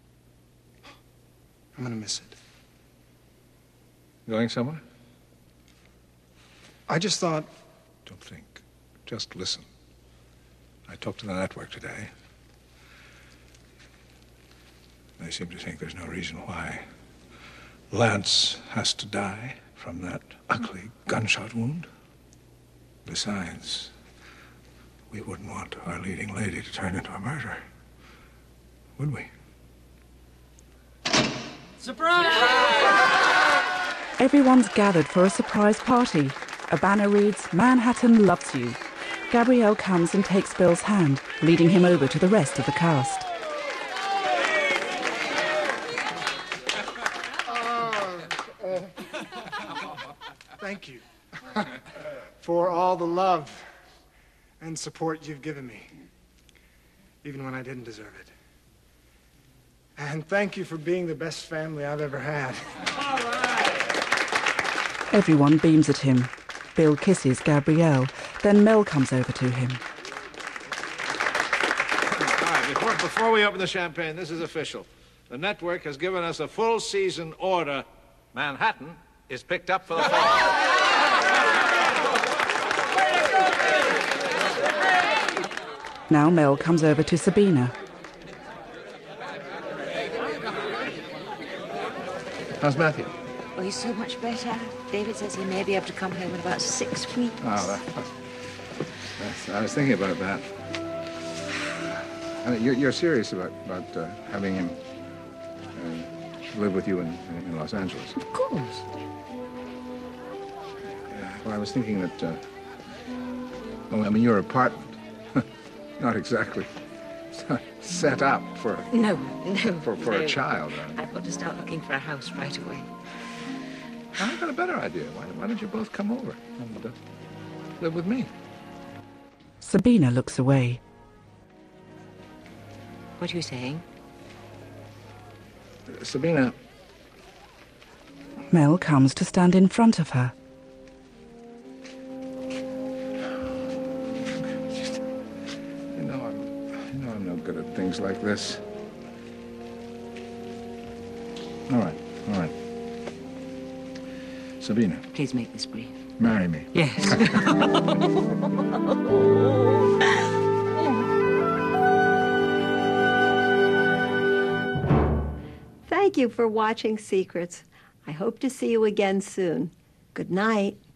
I'm gonna miss it. Going somewhere? I just thought... Don't think. Just listen. I talked to the network today. They seem to think there's no reason why Lance has to die from that ugly gunshot wound. Besides, we wouldn't want our leading lady to turn into a murderer, would we? Surprise! Everyone's gathered for a surprise party. A banner reads, "Manhattan loves you." Gabrielle comes and takes Bill's hand, leading him over to the rest of the cast. Thank you for all the love and support you've given me, even when I didn't deserve it. And thank you for being the best family I've ever had. All right. Everyone beams at him. Bill kisses Gabrielle, then Mel comes over to him. All right, before, before we open the champagne, this is official. The network has given us a full season order Manhattan is picked up for the fall. Now Mel comes over to Sabina. How's Matthew? Oh, he's so much better. David says he may be able to come home in about six weeks. Oh, that, that's, I was thinking about that. I mean, you're, you're serious about, about uh, having him uh, live with you in, in Los Angeles? Of course. Well, I was thinking that, uh, well, I mean, your apartment, not exactly set up for No, no. for, for no. a child. I I've got to start looking for a house right away. I've got a better idea. Why, why don't you both come over and uh, live with me? Sabina looks away. What are you saying? Sabina. Mel comes to stand in front of her. You know, I'm, you know I'm no good at things like this. All right, all right. Sabina. Please make this brief. Marry me. Yes. Thank you for watching Secrets. I hope to see you again soon. Good night.